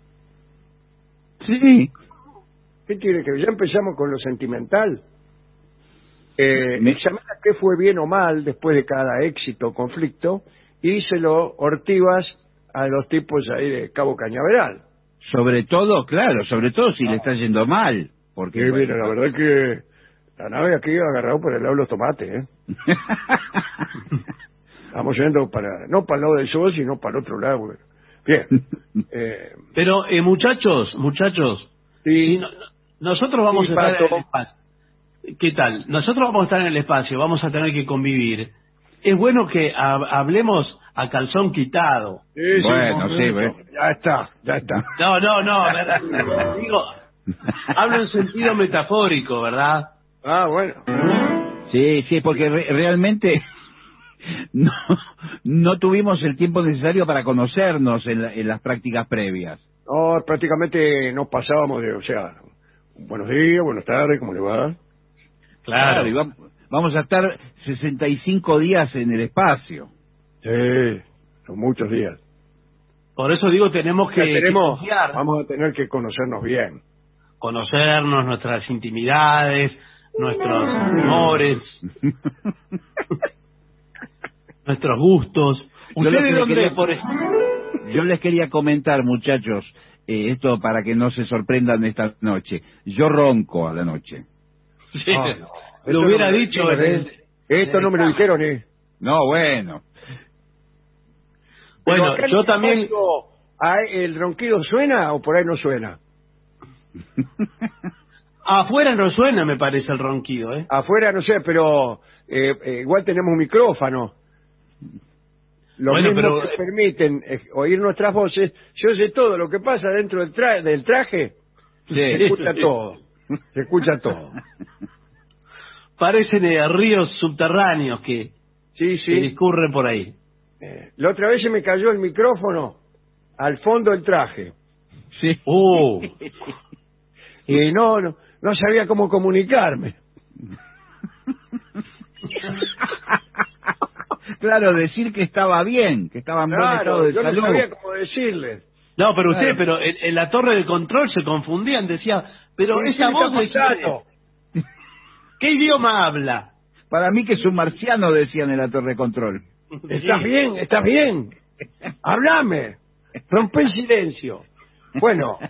Sí. ¿Qué quiere que ya empezamos con lo sentimental? Examina qué fue bien o mal después de cada éxito o conflicto y díselo Ortivas a los tipos ahí de Cabo Cañaveral. Sobre todo si le está yendo mal. Porque mira, la verdad que la nave aquí ha agarrado por el lado de los tomates, Estamos yendo no para el lado del sol, sino para el otro lado. Bien. Pero, muchachos, sí. Nosotros vamos a estar en el espacio. ¿Qué tal? Nosotros vamos a estar en el espacio, vamos a tener que convivir. Es bueno que hablemos a calzón quitado. Sí, bueno, ya está. No, digo, hablo en sentido metafórico, ¿verdad? Ah, bueno. Sí, porque realmente no tuvimos el tiempo necesario para conocernos en las prácticas previas. No, prácticamente nos pasábamos buenos días, buenas tardes, ¿cómo le va? Claro, y vamos a estar 65 días en el espacio. Sí, son muchos días. Por eso digo, tenemos que vamos a tener que conocernos bien. Conocernos, nuestras intimidades, nuestros amores, nuestros gustos. Yo les quería comentar, muchachos, esto para que no se sorprendan esta noche. Yo ronco a la noche. Sí. Lo hubiera dicho. Esto no me lo dijeron, No, bueno. Bueno, yo también... ¿El ronquido suena o por ahí no suena? Afuera no suena, me parece, el ronquido, Afuera no sé, pero igual tenemos un micrófono. Los mismos que permiten oír nuestras voces. Yo sé todo lo que pasa dentro del traje. Sí. Se escucha todo. Se escucha todo. Parecen ríos subterráneos que discurren por ahí. La otra vez se me cayó el micrófono al fondo del traje. Sí. Y no sabía cómo comunicarme. Claro, decir que estaba bien, que estaba en buen estado de salud. Yo no sabía cómo decirle. No, pero usted, pero en la torre de control se confundían, decía, pero esa voz de quién, ¿qué idioma habla? Para mí que es un marciano, decían en la torre de control. ¿Estás bien? ¿Estás bien? Háblame. Rompe el silencio. Bueno,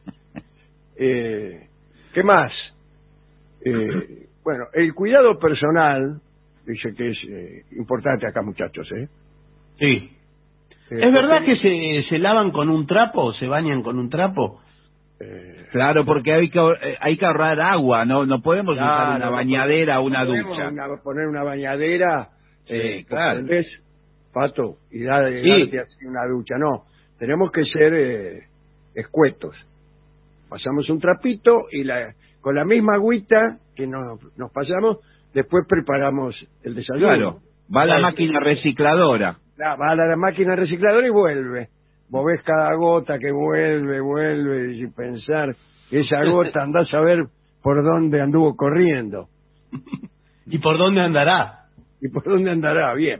¿qué más? Bueno, el cuidado personal, dice que es importante acá, muchachos, Sí. ¿Es verdad que se lavan con un trapo, se bañan con un trapo? Claro, porque hay que ahorrar agua, no podemos usar una bañadera o una ducha. Poner una bañadera, claro. ¿entendés, Pato? Y darte así una ducha, no. Tenemos que ser escuetos. Pasamos un trapito y con la misma agüita que nos pasamos, después preparamos el desayuno. Claro, va a la máquina recicladora. Va a la máquina recicladora y vuelve. Vos ves cada gota que vuelve, y pensar, esa gota andás a ver por dónde anduvo corriendo. ¿Y por dónde andará? Bien.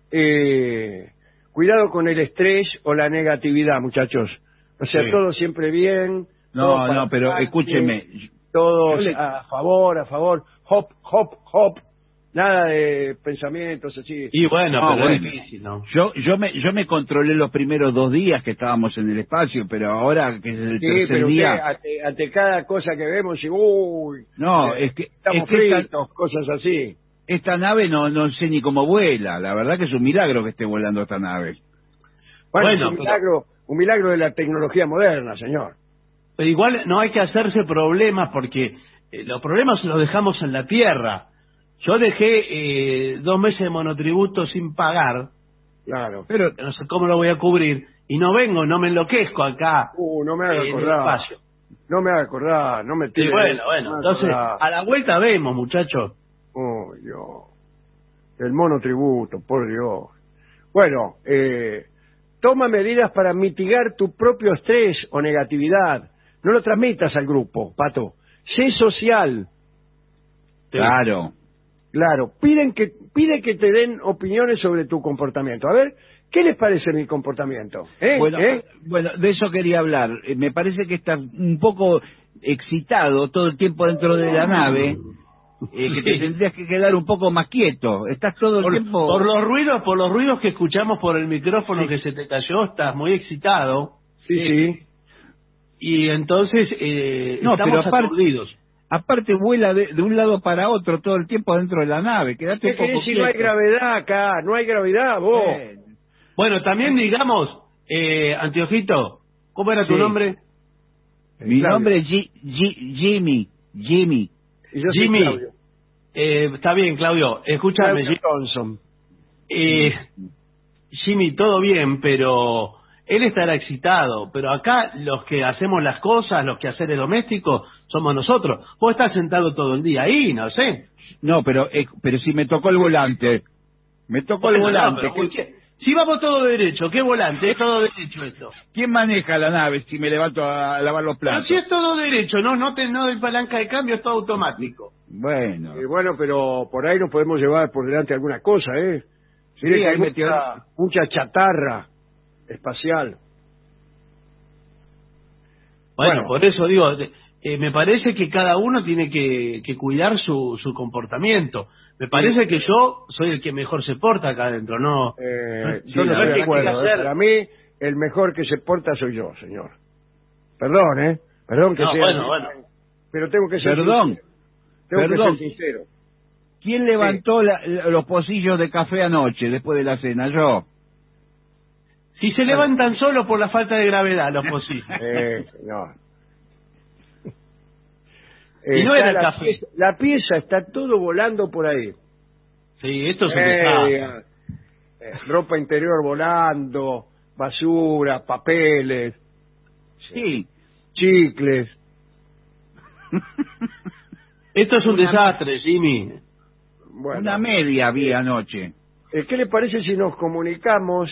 Cuidado con el estrés o la negatividad, muchachos. O sea, todo siempre bien. No, pero escúcheme. Todos a favor. Hop. Nada de pensamientos así. Y bueno, pero es difícil, ¿no? Yo me controlé los primeros 2 días que estábamos en el espacio, pero ahora que es el tercer día... ante cada cosa que vemos, uy... No, es que... Estamos fritos, cosas así. Esta nave no sé ni cómo vuela. La verdad que es un milagro que esté volando esta nave. Bueno, un milagro de la tecnología moderna, señor. Pero igual no hay que hacerse problemas porque los problemas los dejamos en la Tierra. Yo dejé 2 meses de monotributo sin pagar. Claro. Pero no sé cómo lo voy a cubrir. Y no me enloquezco acá. No me haga acordar. No me haga acordar, no me tire. Sí, bueno. Entonces, a la vuelta vemos, muchachos. Oh, Dios. El monotributo, por Dios. Bueno, toma medidas para mitigar tu propio estrés o negatividad. No lo transmitas al grupo, Pato. Sé social. Claro. Pide que te den opiniones sobre tu comportamiento. A ver, ¿qué les parece mi comportamiento? Bueno, de eso quería hablar. Me parece que estás un poco excitado todo el tiempo dentro de la nave, que te tendrías que quedar un poco más quieto. Estás todo el tiempo... Por los ruidos que escuchamos por el micrófono que se te cayó, estás muy excitado. Sí. Y entonces estamos aturdidos. Aparte vuela de un lado para otro todo el tiempo dentro de la nave. Quédate un poco quieto. No hay gravedad acá, no hay gravedad, vos. Bueno, también digamos, Antiojito, ¿cómo era tu nombre? Mi nombre es Jimmy. Y yo soy Jimmy. Claudio. Está bien, Claudio. Escúchame, Johnson. Jimmy, todo bien, pero él estará excitado. Pero acá los que hacemos las cosas, los quehaceres domésticos, somos nosotros. Vos estás sentado todo el día ahí, no sé. No, pero si me tocó el volante. Me tocó el volante. Si vamos todo derecho, ¿qué volante? Es todo derecho esto. ¿Quién maneja la nave si me levanto a lavar los platos? Pero si es todo derecho, no hay palanca de cambio, es todo automático. Bueno. Bueno, pero por ahí nos podemos llevar por delante alguna cosa, Sí, que hay mucha chatarra espacial. Bueno, por eso digo, me parece que cada uno tiene que cuidar su comportamiento. Me parece que yo soy el que mejor se porta acá adentro, ¿no? Yo no estoy de acuerdo. Para mí, el mejor que se porta soy yo, señor. Perdón, Perdón que sea... Bueno. Pero tengo que ser Perdón. sincero. Tengo que ser sincero. ¿Quién levantó los pocillos de café anoche, después de la cena? Yo. Si se levantan solo por la falta de gravedad, los pocillos. No. Y no era el café. La pieza está todo volando por ahí. Sí, esto es un desastre. Ropa interior volando, basura, papeles, sí, chicles. Esto es un desastre, Jimmy. Bueno, una media había anoche. ¿Qué le parece si nos comunicamos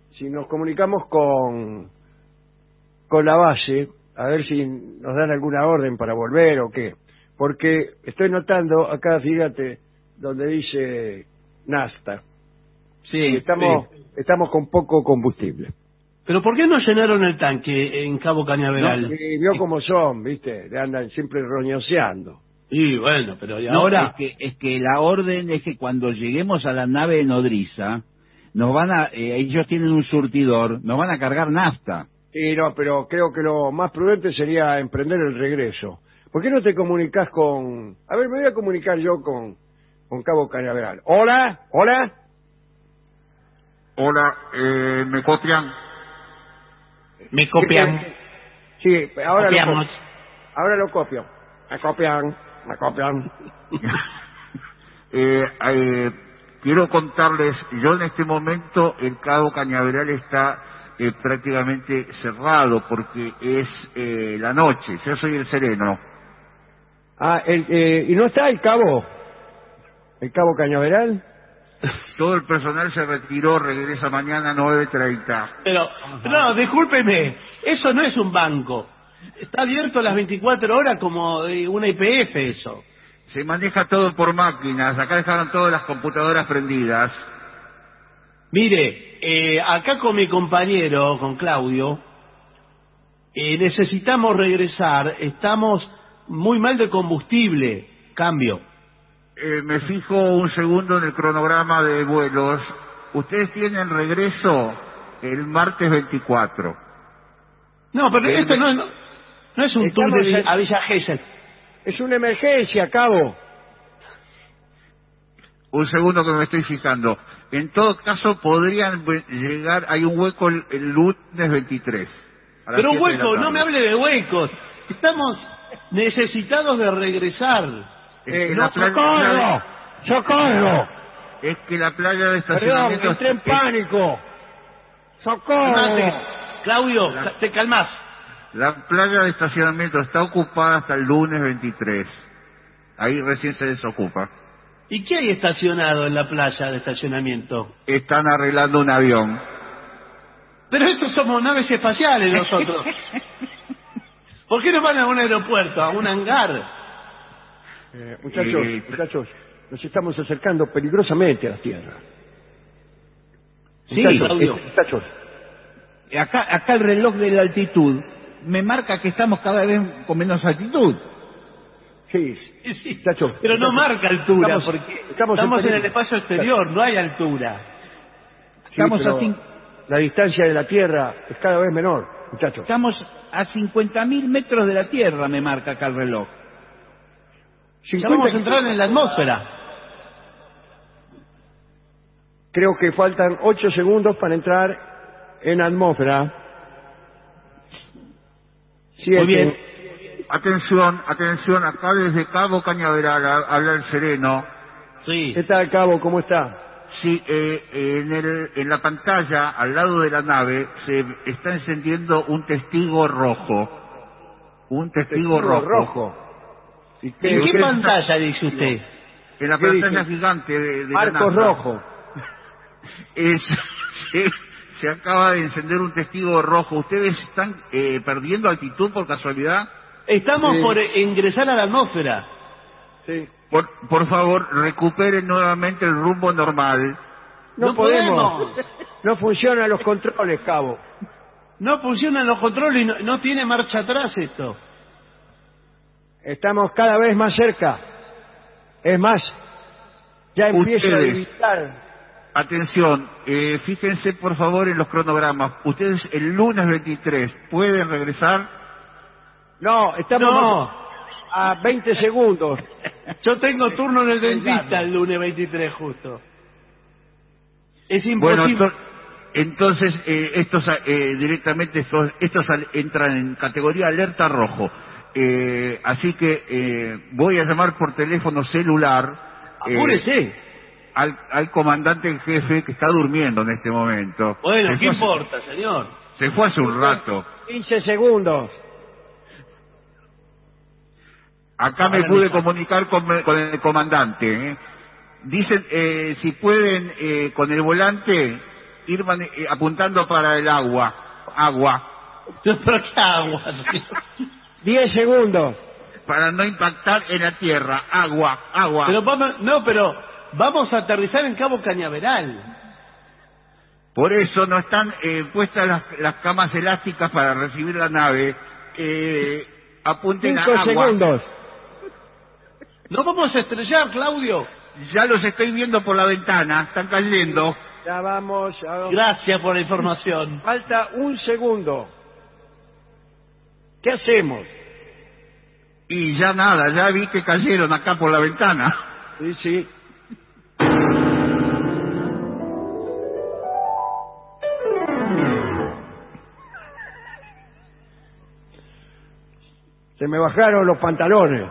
con la base, a ver si nos dan alguna orden para volver o qué? Porque estoy notando acá, fíjate, donde dice nafta. Sí, estamos con poco combustible. ¿Pero por qué no llenaron el tanque en Cabo Cañaveral? No, vio cómo son, ¿viste? Le andan siempre roñoseando. Sí, bueno, pero ¿y no, ahora? Es que la orden es que cuando lleguemos a la nave nodriza, nos van a, ellos tienen un surtidor, nos van a cargar nafta. Sí, no, pero creo que lo más prudente sería emprender el regreso. ¿Por qué no te comunicas con... A ver, me voy a comunicar yo con Cabo Cañaveral. ¿Hola? ¿Hola? Hola, ¿me copian? Me copian. Sí, ahora copiamos. Ahora lo copio. Me copian. Quiero contarles, yo en este momento el Cabo Cañaveral está prácticamente cerrado porque es la noche. Yo soy el sereno. ¿Y no está el Cabo Cañaveral? Todo el personal se retiró, regresa mañana a 9:30. Pero, no, discúlpeme, eso no es un banco. Está abierto las 24 horas como una IPF eso. Se maneja todo por máquinas, acá dejaron todas las computadoras prendidas. Mire, acá con mi compañero, con Claudio, necesitamos regresar, estamos muy mal de combustible, cambio. Me fijo un segundo en el cronograma de vuelos. Ustedes tienen regreso el martes 24. No, pero esto no es un tour a Villa Gesell. Es una emergencia, Cabo. Un segundo que me estoy fijando. En todo caso, podrían llegar, hay un hueco el lunes 23. Pero un hueco, no me hable de huecos. Estamos necesitados de regresar. ¡Socorro! Es que la playa de estacionamiento... Perdón, entré en pánico. ¡Socorro! Claudio, te calmás. La playa de estacionamiento está ocupada hasta el lunes 23. Ahí recién se desocupa. ¿Y qué hay estacionado en la playa de estacionamiento? Están arreglando un avión. Pero estos somos naves espaciales nosotros. ¿Por qué no van a un aeropuerto, a un hangar? Muchachos, nos estamos acercando peligrosamente a la Tierra. Sí, muchachos. Acá el reloj de la altitud me marca que estamos cada vez con menos altitud. Sí, muchachos. Pero no marca altura, porque estamos en el espacio exterior, no hay altura. La distancia de la Tierra es cada vez menor, muchachos. Estamos a 50.000 metros de la Tierra, me marca acá el reloj. Ya vamos a entrar en la atmósfera. Creo que faltan 8 segundos para entrar en atmósfera. 7. Muy bien. Atención, acá desde Cabo Cañaveral habla el sereno. Sí. ¿Qué tal, Cabo? ¿Cómo está? Sí, en la pantalla, al lado de la nave, se está encendiendo un testigo rojo. Un testigo rojo. ¿En qué pantalla dice usted? En la pantalla gigante de Marcos la NASA. Rojo. Se acaba de encender un testigo rojo. ¿Ustedes están perdiendo altitud por casualidad? Estamos por ingresar a la atmósfera. Sí. Por favor, recuperen nuevamente el rumbo normal. No podemos. No funcionan los controles, Cabo. No funcionan los controles y no tiene marcha atrás esto. Estamos cada vez más cerca. Es más, ya empiezo a evitar. Atención, fíjense por favor en los cronogramas. ¿Ustedes el lunes 23 pueden regresar? No, estamos a 20 segundos. Yo tengo turno en el dentista el lunes 23 justo. Es imposible. Bueno, entonces estos directamente estos entran en categoría alerta rojo. Así que voy a llamar por teléfono celular. Apúrese. Al comandante en jefe que está durmiendo en este momento. Bueno, ¿qué importa, señor? Se fue hace un rato. 15 segundos. Acá me pude comunicar con el comandante. Dicen, si pueden, con el volante, ir apuntando para el agua. ¿Pero qué agua? 10 segundos. Para no impactar en la tierra. Agua. Pero vamos a aterrizar en Cabo Cañaveral. Por eso no están puestas las camas elásticas para recibir la nave. Apunten a agua. 5 segundos. No vamos a estrellar, Claudio. Ya los estoy viendo por la ventana, están cayendo. Ya vamos. Gracias por la información. Falta 1 segundo. ¿Qué hacemos? Y ya nada, ya vi que cayeron acá por la ventana. Sí. Se me bajaron los pantalones.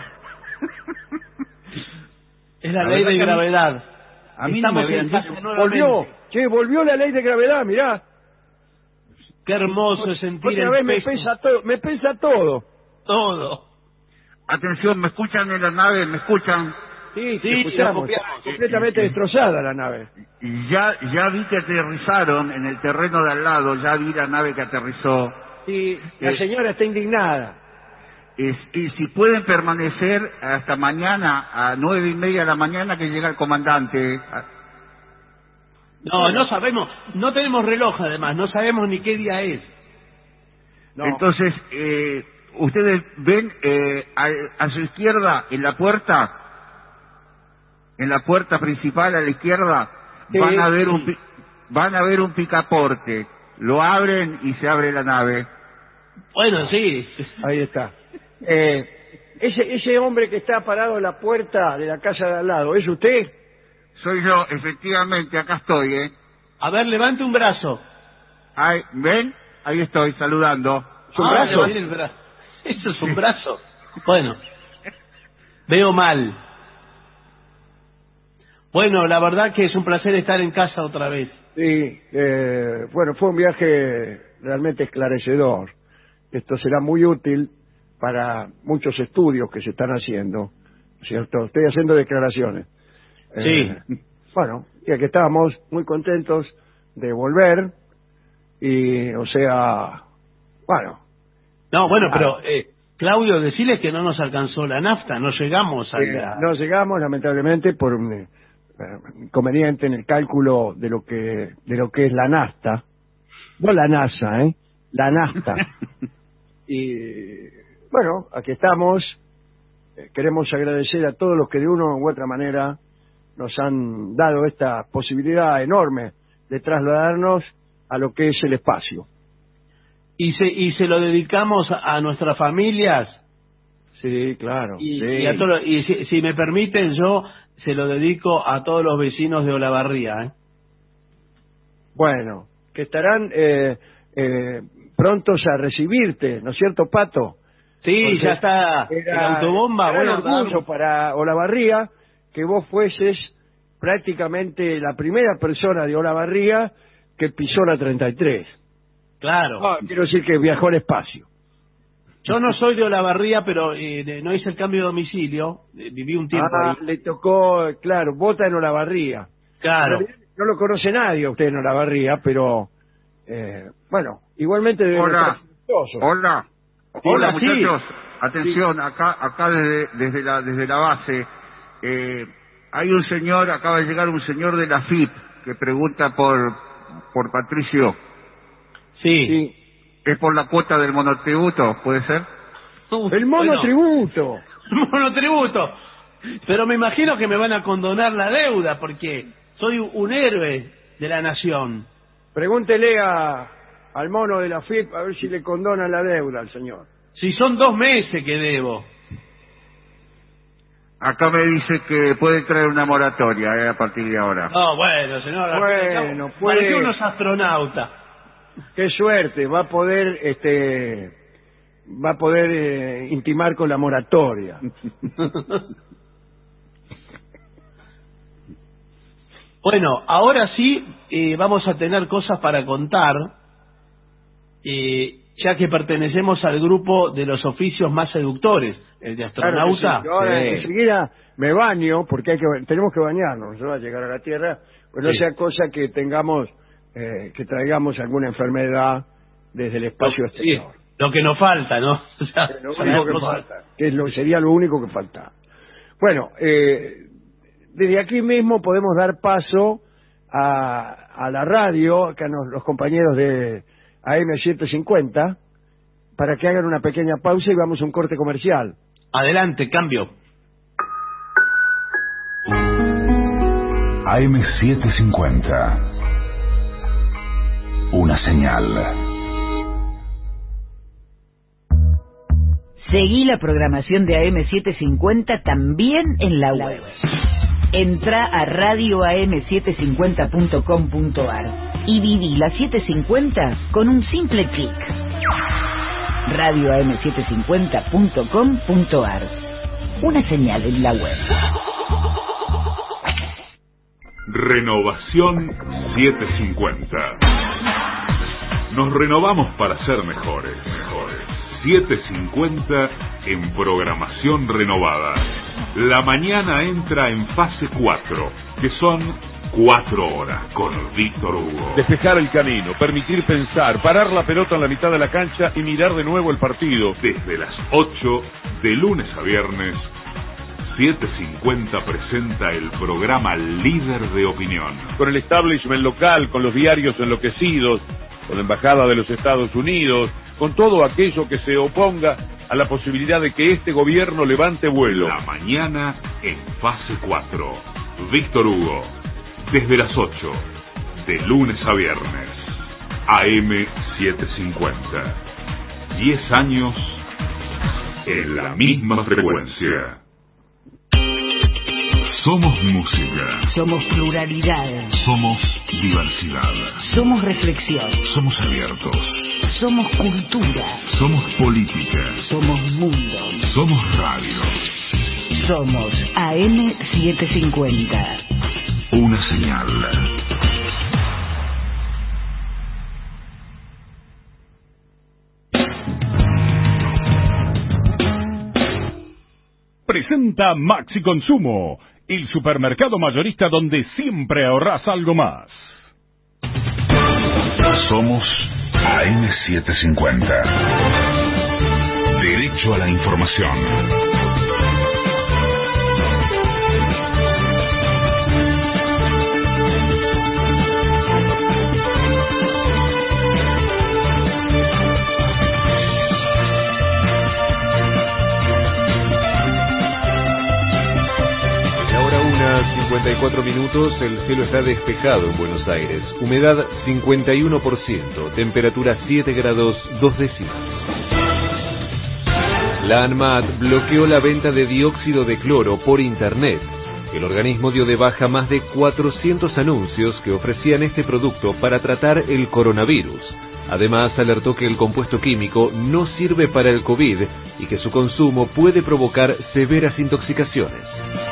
Es la ley de gravedad. A mí no me habían dicho. Volvió la ley de gravedad, mirá. Qué hermoso es sentir otra vez me pesa todo. Todo. Atención, ¿me escuchan en la nave? ¿Me escuchan? Sí, escuchamos. Completamente destrozada la nave. Ya vi que aterrizaron en el terreno de al lado, ya vi la nave que aterrizó. Sí, la señora está indignada. Y si pueden permanecer hasta mañana a 9:30 de la mañana que llega el comandante. No sabemos, no tenemos reloj además, no sabemos ni qué día es. No. Entonces, ustedes ven a su izquierda, en la puerta principal a la izquierda, sí, van a ver un picaporte. Lo abren y se abre la nave. Bueno, sí. Ahí está. Ese hombre que está parado en la puerta de la casa de al lado, ¿es usted? Soy yo, efectivamente, acá estoy, A ver, levante un brazo. ¿Ven? Ahí estoy, saludando. ¿Es un brazo? ¿Eso es un brazo? Bueno, veo mal. Bueno, la verdad que es un placer estar en casa otra vez. Sí, bueno, fue un viaje realmente esclarecedor. Esto será muy útil para muchos estudios que se están haciendo, ¿cierto? Estoy haciendo declaraciones. Sí. Bueno, ya que estábamos muy contentos de volver, y, o sea, bueno. No, bueno, pero, Claudio, decirles que no nos alcanzó la nafta, no llegamos a No llegamos, lamentablemente, por un inconveniente en el cálculo de lo que es la nafta. No la NASA, la nafta. Y, bueno, aquí estamos. Queremos agradecer a todos los que de una u otra manera nos han dado esta posibilidad enorme de trasladarnos a lo que es el espacio. Y se lo dedicamos a nuestras familias. Sí, claro. Y a todos, y si me permiten, yo se lo dedico a todos los vecinos de Olavarría. Bueno, que estarán prontos a recibirte, ¿no es cierto, Pato? Sí, porque ya está la autobomba. Bueno, orgullo para Olavarría que vos fueses prácticamente la primera persona de Olavarría que pisó la 33. Claro. Quiero decir que viajó al espacio. Yo no soy de Olavarría, pero no hice el cambio de domicilio. Viví un tiempo ahí. Le tocó, claro, vota en Olavarría. Claro. No lo conoce nadie usted en Olavarría, pero bueno, igualmente debe estar gustoso. Hola, muchachos. Sí. Atención, acá desde la base hay un señor, acaba de llegar un señor de la FIP que pregunta por Patricio. Sí. ¿Es por la cuota del monotributo, puede ser? El monotributo. El monotributo. Pero me imagino que me van a condonar la deuda porque soy un héroe de la nación. Pregúntele al mono de la FIP a ver si le condona la deuda al señor. Si son 2 meses que debo. Acá me dice que puede traer una moratoria a partir de ahora. No, bueno, señor. Bueno, Parecía unos astronautas. Qué suerte, va a poder intimar con la moratoria. Bueno, ahora sí vamos a tener cosas para contar, ya que pertenecemos al grupo de los oficios más seductores, el de astronauta. Claro que sí. Ahora enseguida me baño, porque tenemos que bañarnos, ¿no? A llegar a la Tierra, pues no sea cosa que tengamos, que traigamos alguna enfermedad desde el espacio exterior. Sí, lo que nos falta, ¿no? O sea, lo único que falta, sería lo único que falta. Bueno, desde aquí mismo podemos dar paso a la radio, acá los compañeros de AM750, para que hagan una pequeña pausa y vamos a un corte comercial. Adelante, cambio. AM750. Una señal. Seguí la programación de AM750 también en la web. Entra a radioam750.com.ar y viví la 750 con un simple clic. radioam750.com.ar. Una señal en la web. Renovación 750. Nos renovamos para ser mejores. 750 en programación renovada. La mañana entra en fase 4, que son 4 horas con Víctor Hugo. Despejar el camino, permitir pensar, parar la pelota en la mitad de la cancha y mirar de nuevo el partido. Desde las 8, de lunes a viernes, 750 presenta el programa Líder de Opinión. Con el establishment local, con los diarios enloquecidos, con la Embajada de los Estados Unidos, con todo aquello que se oponga a la posibilidad de que este gobierno levante vuelo. La mañana en fase 4. Víctor Hugo, desde las 8, de lunes a viernes, AM750. 10 años en la misma frecuencia. Somos música. Somos pluralidad. Somos diversidad. Somos reflexión. Somos abiertos. Somos cultura. Somos política. Somos mundo. Somos radio. Somos AM750. Una señal. Presenta Maxi Consumo, el supermercado mayorista donde siempre ahorrás algo más. Somos AM750. Derecho a la información. Ahora 1:54 minutos, el cielo está despejado en Buenos Aires. Humedad 51%, temperatura 7 grados 2 décimas. La ANMAT bloqueó la venta de dióxido de cloro por internet. El organismo dio de baja más de 400 anuncios que ofrecían este producto para tratar el coronavirus. Además, alertó que el compuesto químico no sirve para el COVID y que su consumo puede provocar severas intoxicaciones.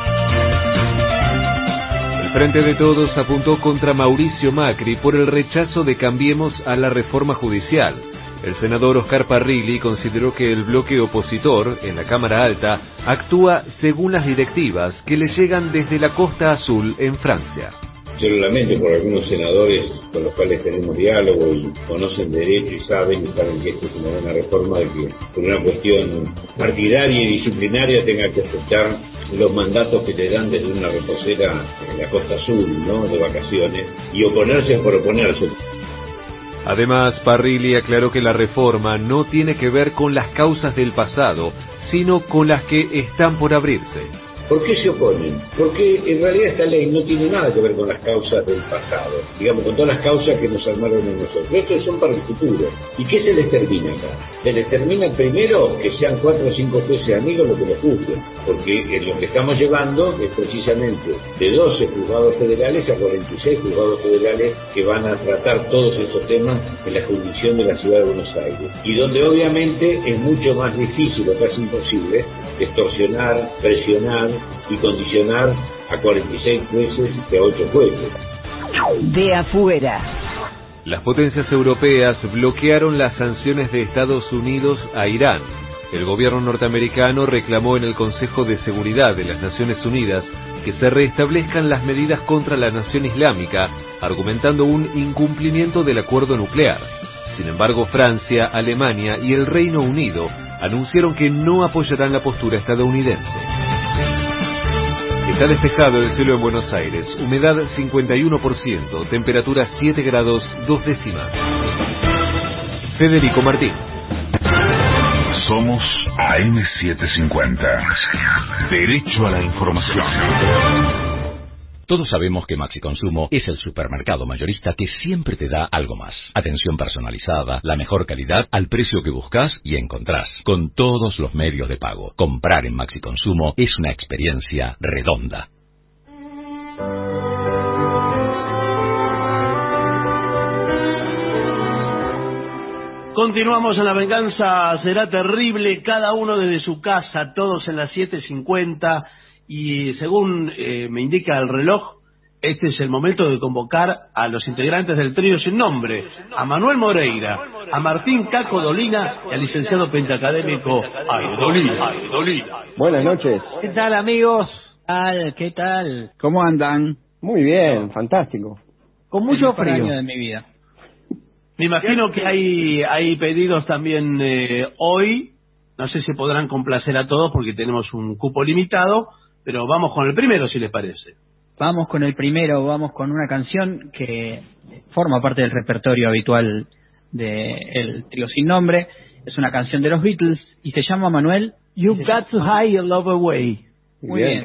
El Frente de Todos apuntó contra Mauricio Macri por el rechazo de Cambiemos a la reforma judicial. El senador Oscar Parrilli consideró que el bloque opositor en la Cámara Alta actúa según las directivas que le llegan desde la Costa Azul en Francia. Yo lo lamento por algunos senadores con los cuales tenemos diálogo y conocen derecho y saben que esto es una buena reforma, de que por una cuestión partidaria y disciplinaria tenga que aceptar los mandatos que le dan desde una reposera en la Costa Azul, ¿no?, de vacaciones, y oponerse por oponerse. Además, Parrilli aclaró que la reforma no tiene que ver con las causas del pasado, sino con las que están por abrirse. ¿Por qué se oponen? Porque en realidad esta ley no tiene nada que ver con las causas del pasado, digamos, con todas las causas que nos armaron a nosotros. Estos son para el futuro. ¿Y qué se les termina acá? Se les termina primero que sean 4 o 5 jueces amigos los que lo juzguen, porque en lo que estamos llevando es precisamente de 12 juzgados federales a 46 juzgados federales que van a tratar todos esos temas en la jurisdicción de la Ciudad de Buenos Aires, y donde obviamente es mucho más difícil o casi imposible extorsionar, presionar y condicionar a 46 jueces que a 8 jueces. De afuera. Las potencias europeas bloquearon las sanciones de Estados Unidos a Irán. El gobierno norteamericano reclamó en el Consejo de Seguridad de las Naciones Unidas que se restablezcan las medidas contra la nación islámica, argumentando un incumplimiento del acuerdo nuclear. Sin embargo, Francia, Alemania y el Reino Unido anunciaron que no apoyarán la postura estadounidense. Está despejado el cielo en Buenos Aires, humedad 51%, temperatura 7 grados 2 décimas. Federico Martín. Somos AM750. Derecho a la información. Todos sabemos que Maxi Consumo es el supermercado mayorista que siempre te da algo más. Atención personalizada, la mejor calidad al precio que buscas y encontrás, con todos los medios de pago. Comprar en Maxi Consumo es una experiencia redonda. Continuamos en La Venganza Será Terrible, cada uno desde su casa, todos en las 7:50. Y según me indica el reloj, este es el momento de convocar a los integrantes del trío sin nombre, a Manuel Moreira, a Martín Caco Dolina y al licenciado pentacadémico Dolina. Buenas noches. ¿Qué tal, amigos? ¿Qué tal? ¿Cómo andan? Muy bien, fantástico. Con mucho frío año de mi vida. Me imagino que hay pedidos también hoy. No sé si podrán complacer a todos porque tenemos un cupo limitado. Pero vamos con el primero, si les parece. Vamos con el primero, vamos con una canción que forma parte del repertorio habitual del trío sin nombre. Es una canción de los Beatles y se llama, Manuel, You've Got to Hide Your Love Away. Muy bien,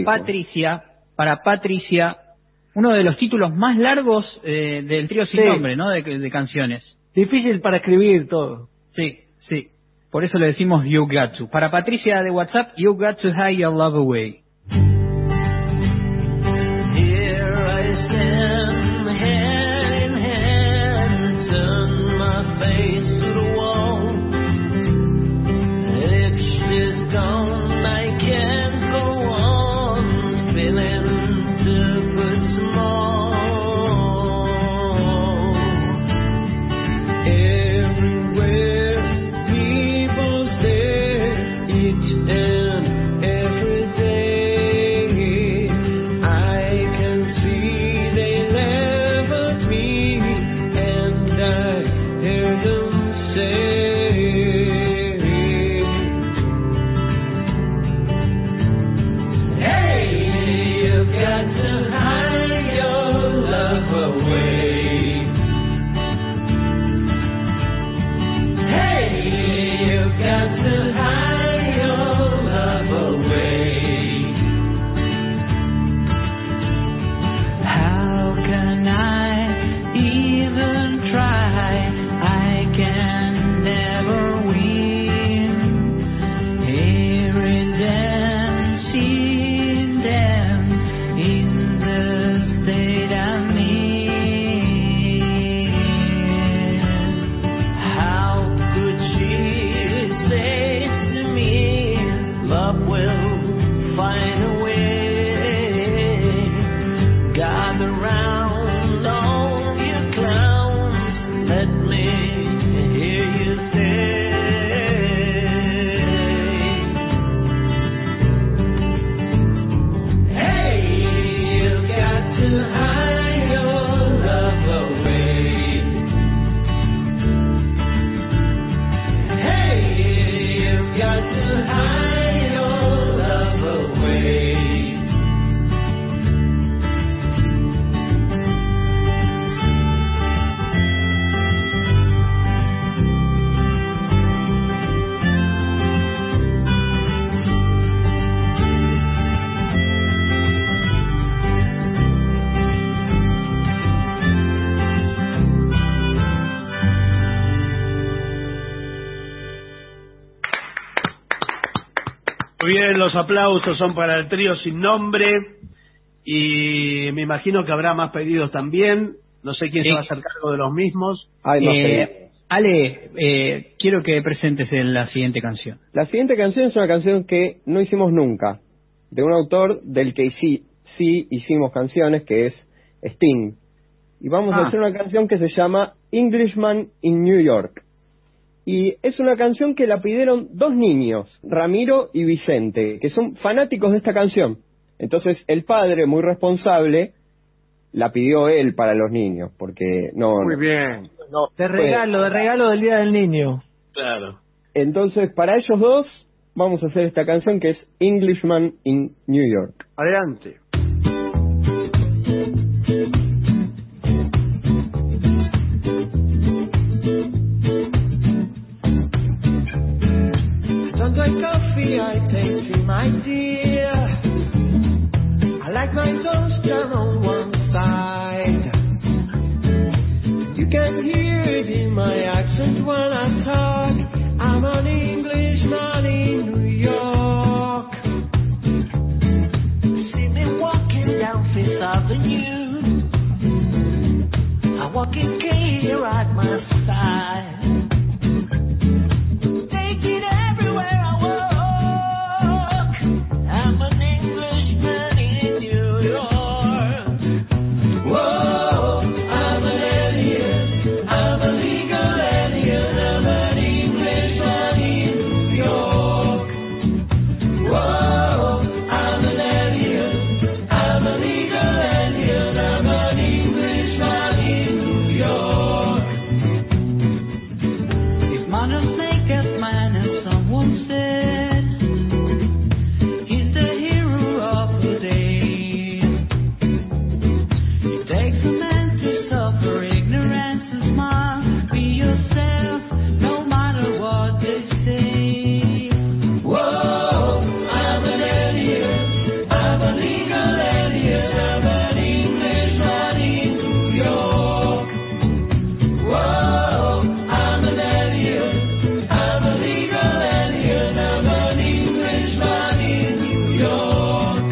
para Patricia, uno de los títulos más largos del trío sin nombre, ¿no? De canciones. Difícil para escribir todo. Sí. Por eso le decimos You Got To. Para Patricia de WhatsApp, You Got To Hide Your Love Away. Say bien, los aplausos son para el trío sin nombre y me imagino que habrá más pedidos también. No sé quién se va a hacer cargo de los mismos. Ale, quiero que presentes la siguiente canción. La siguiente canción es una canción que no hicimos nunca, de un autor del que sí hicimos canciones, que es Sting. Y vamos a hacer una canción que se llama Englishman in New York. Y es una canción que la pidieron dos niños, Ramiro y Vicente, que son fanáticos de esta canción. Entonces el padre, muy responsable, la pidió él para los niños, porque Muy bien. De regalo del Día del Niño. Claro. Entonces, para ellos dos, vamos a hacer esta canción que es Englishman in New York. Adelante. Don't like coffee, I take tea, my dear. I like my toaster on one side. You can hear it in my accent when I talk. I'm an Englishman in New York. See me walking down Fifth Avenue. I walk in here at my side. Take it everywhere I walk. I'm an Englishman in New York. Whoa, I'm an alien. I'm a legal alien. I'm an Englishman in New York. Whoa, I'm an alien. I'm a legal alien. I'm an Englishman in New York. If modern snake as man, as someone said, he's the hero of the day. It takes a man to suffer ignorance and smile. Be yourself, no matter what they say. Whoa, I'm an alien. I'm a legal alien. I'm an Englishman in New York. Whoa, I'm an alien. I'm a legal alien. I'm an Englishman in New York.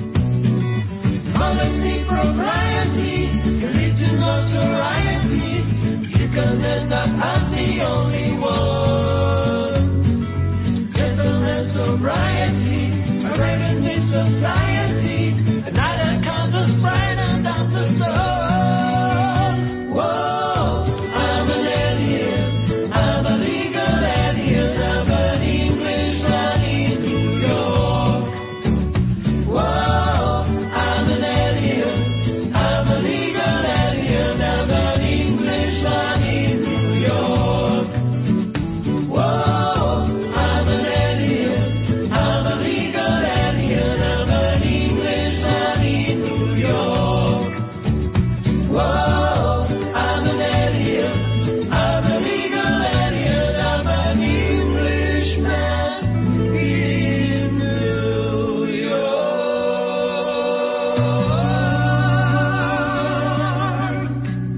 Policy, propriety, religion, notoriety. You can end up as the only one. Gentleness, sobriety, a revenue society. Another kind of pride and that's the soul. Whoa, I'm an alien. I'm a legal alien. I'm an Englishman in New York. Whoa, I'm an alien. I'm a legal alien. I'm an Englishman in New York. Whoa, I'm an alien. I'm a legal alien. I'm an Englishman in New York. Whoa, I'm an alien. I'm a legal alien. I'm an Englishman in New York.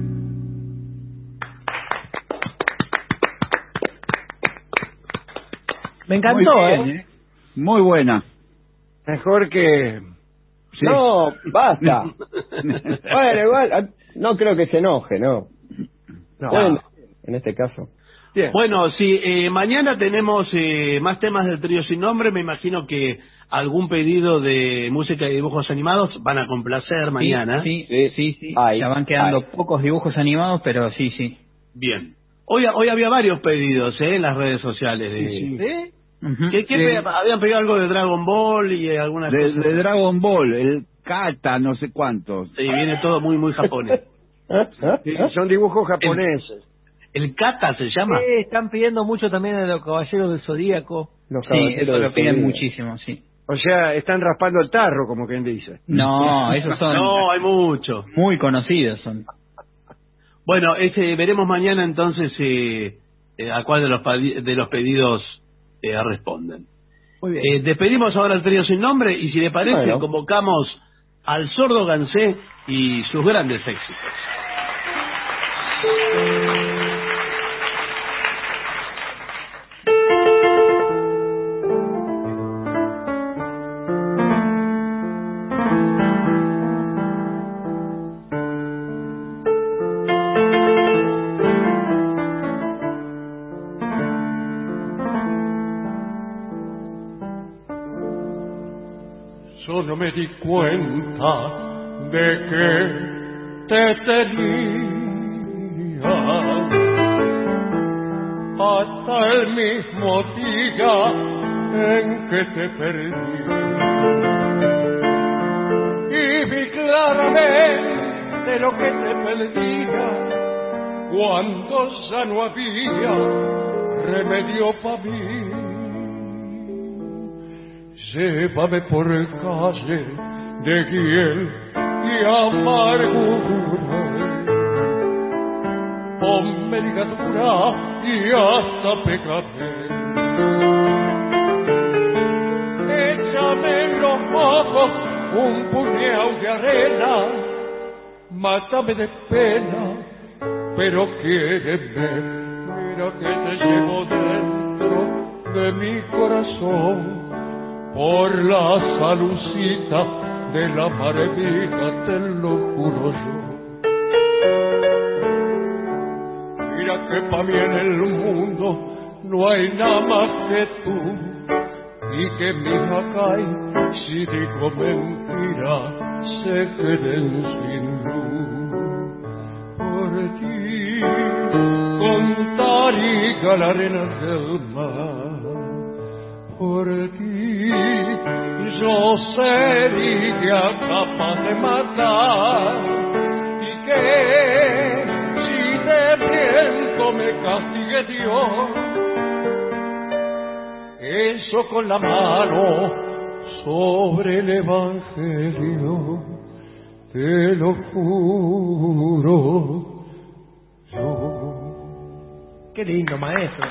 Me encantó, Muy bien, Muy buena. Mejor que... Sí. No, basta. Bueno, igual, no creo que se enoje, ¿no? No. Bueno, en este caso. Bien. Bueno, sí, mañana tenemos más temas del trío sin nombre. Me imagino que algún pedido de música y dibujos animados van a complacer mañana. Sí. Ay, Ya van quedando pocos dibujos animados, pero sí. Bien. Hoy había varios pedidos en las redes sociales. Sí. Habían pedido algo de Dragon Ball y algunas cosas. De Dragon Ball, el Kata, no sé cuántos. Sí, viene todo muy japonés. Sí, son dibujos japoneses. ¿El Kata se llama? Sí, están pidiendo mucho también de los Caballeros del Zodíaco. Los Sí, Caballeros eso del lo piden Zodíaco. muchísimo, sí. O sea, están raspando el tarro, como quien dice. No, esos son No, hay muchos. muy conocidos. Son. Bueno, veremos mañana entonces a cuál de los pedidos responden. Muy bien. Despedimos ahora al trío sin nombre y si le parece Bueno. convocamos al Sordo Gansé y sus grandes éxitos. no me di cuenta de que te tenía hasta el mismo día en que te perdí. Y vi claramente lo que te perdía cuando ya no había remedio para mí. Llévame por calle de hiel y amargura, ponme ligadura y hasta pegarme. Échame en los ojos un puñado de arena, mátame de pena, pero quiéreme. Mira que te llevo dentro de mi corazón, por la salucita de la maravilla, te lo juro yo. Mira que pa' mí en el mundo no hay nada más que tú, y que mis acá, si digo mentira, se queden sin luz. Por ti contaría la arena del mar, por ti yo sería capaz de matar, y que si de viento me castigue Dios, eso con la mano sobre el Evangelio, te lo juro yo. Qué lindo, maestro.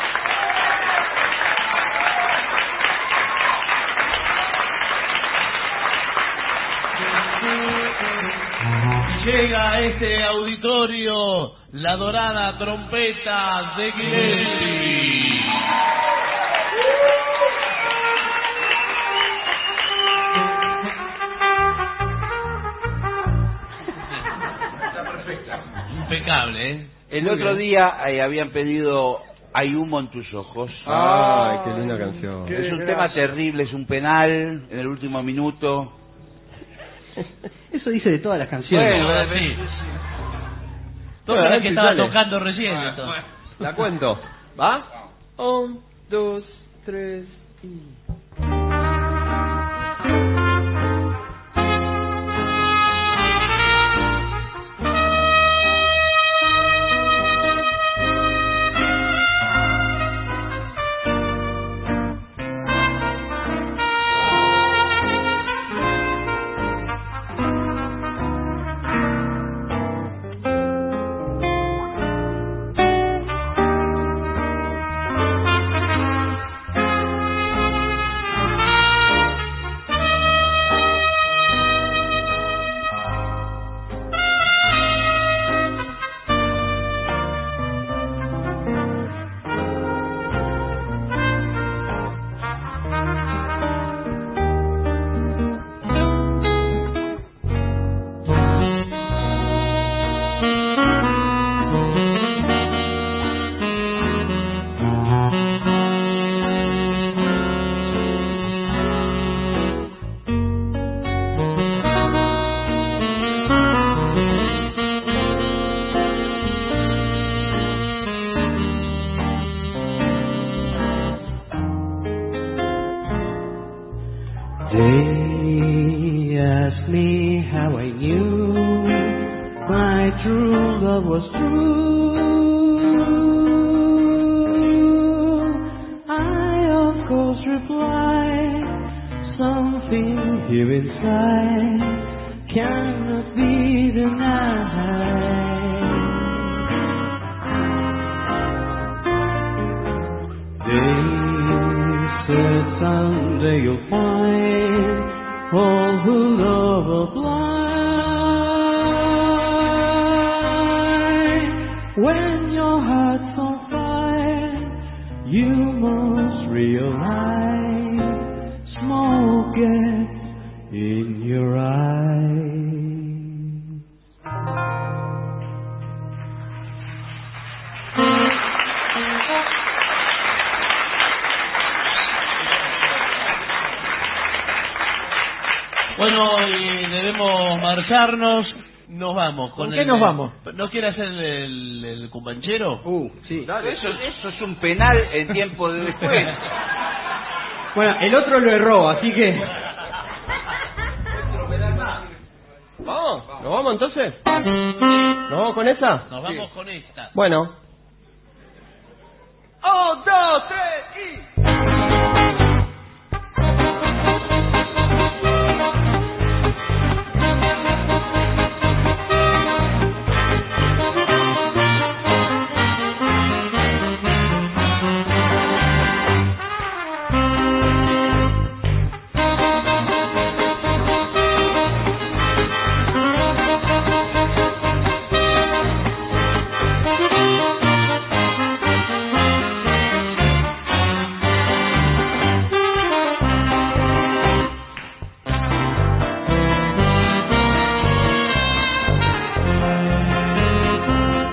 Llega a este auditorio la dorada trompeta de Guilherme. Está perfecta. Impecable, ¿eh? El otro día habían pedido Hay humo en tus ojos. Ay, qué linda canción. Es un tema terrible, es un penal en el último minuto. Eso dice de todas las canciones. Bueno, sí. Todas las que estaba tocando recién. La cuento. ¿Va? 1, 2, 3 y... They asked me how I knew my true love was true. I of course replied, something here inside cannot be denied. They said someday you'll find all who love are blind. When your heart's on fire, you must realize smoke gets in your eyes. Bueno, debemos marcharnos. Nos vamos. ¿Con qué nos vamos? ¿No quiere hacer el cumbanchero? Sí. Dale, eso es un penal en tiempo de después. Bueno, el otro lo erró, así que... ¿Vamos? ¿Nos vamos entonces? ¿Nos vamos con esa? Nos vamos con esta. Bueno. 1, 2, 3 y...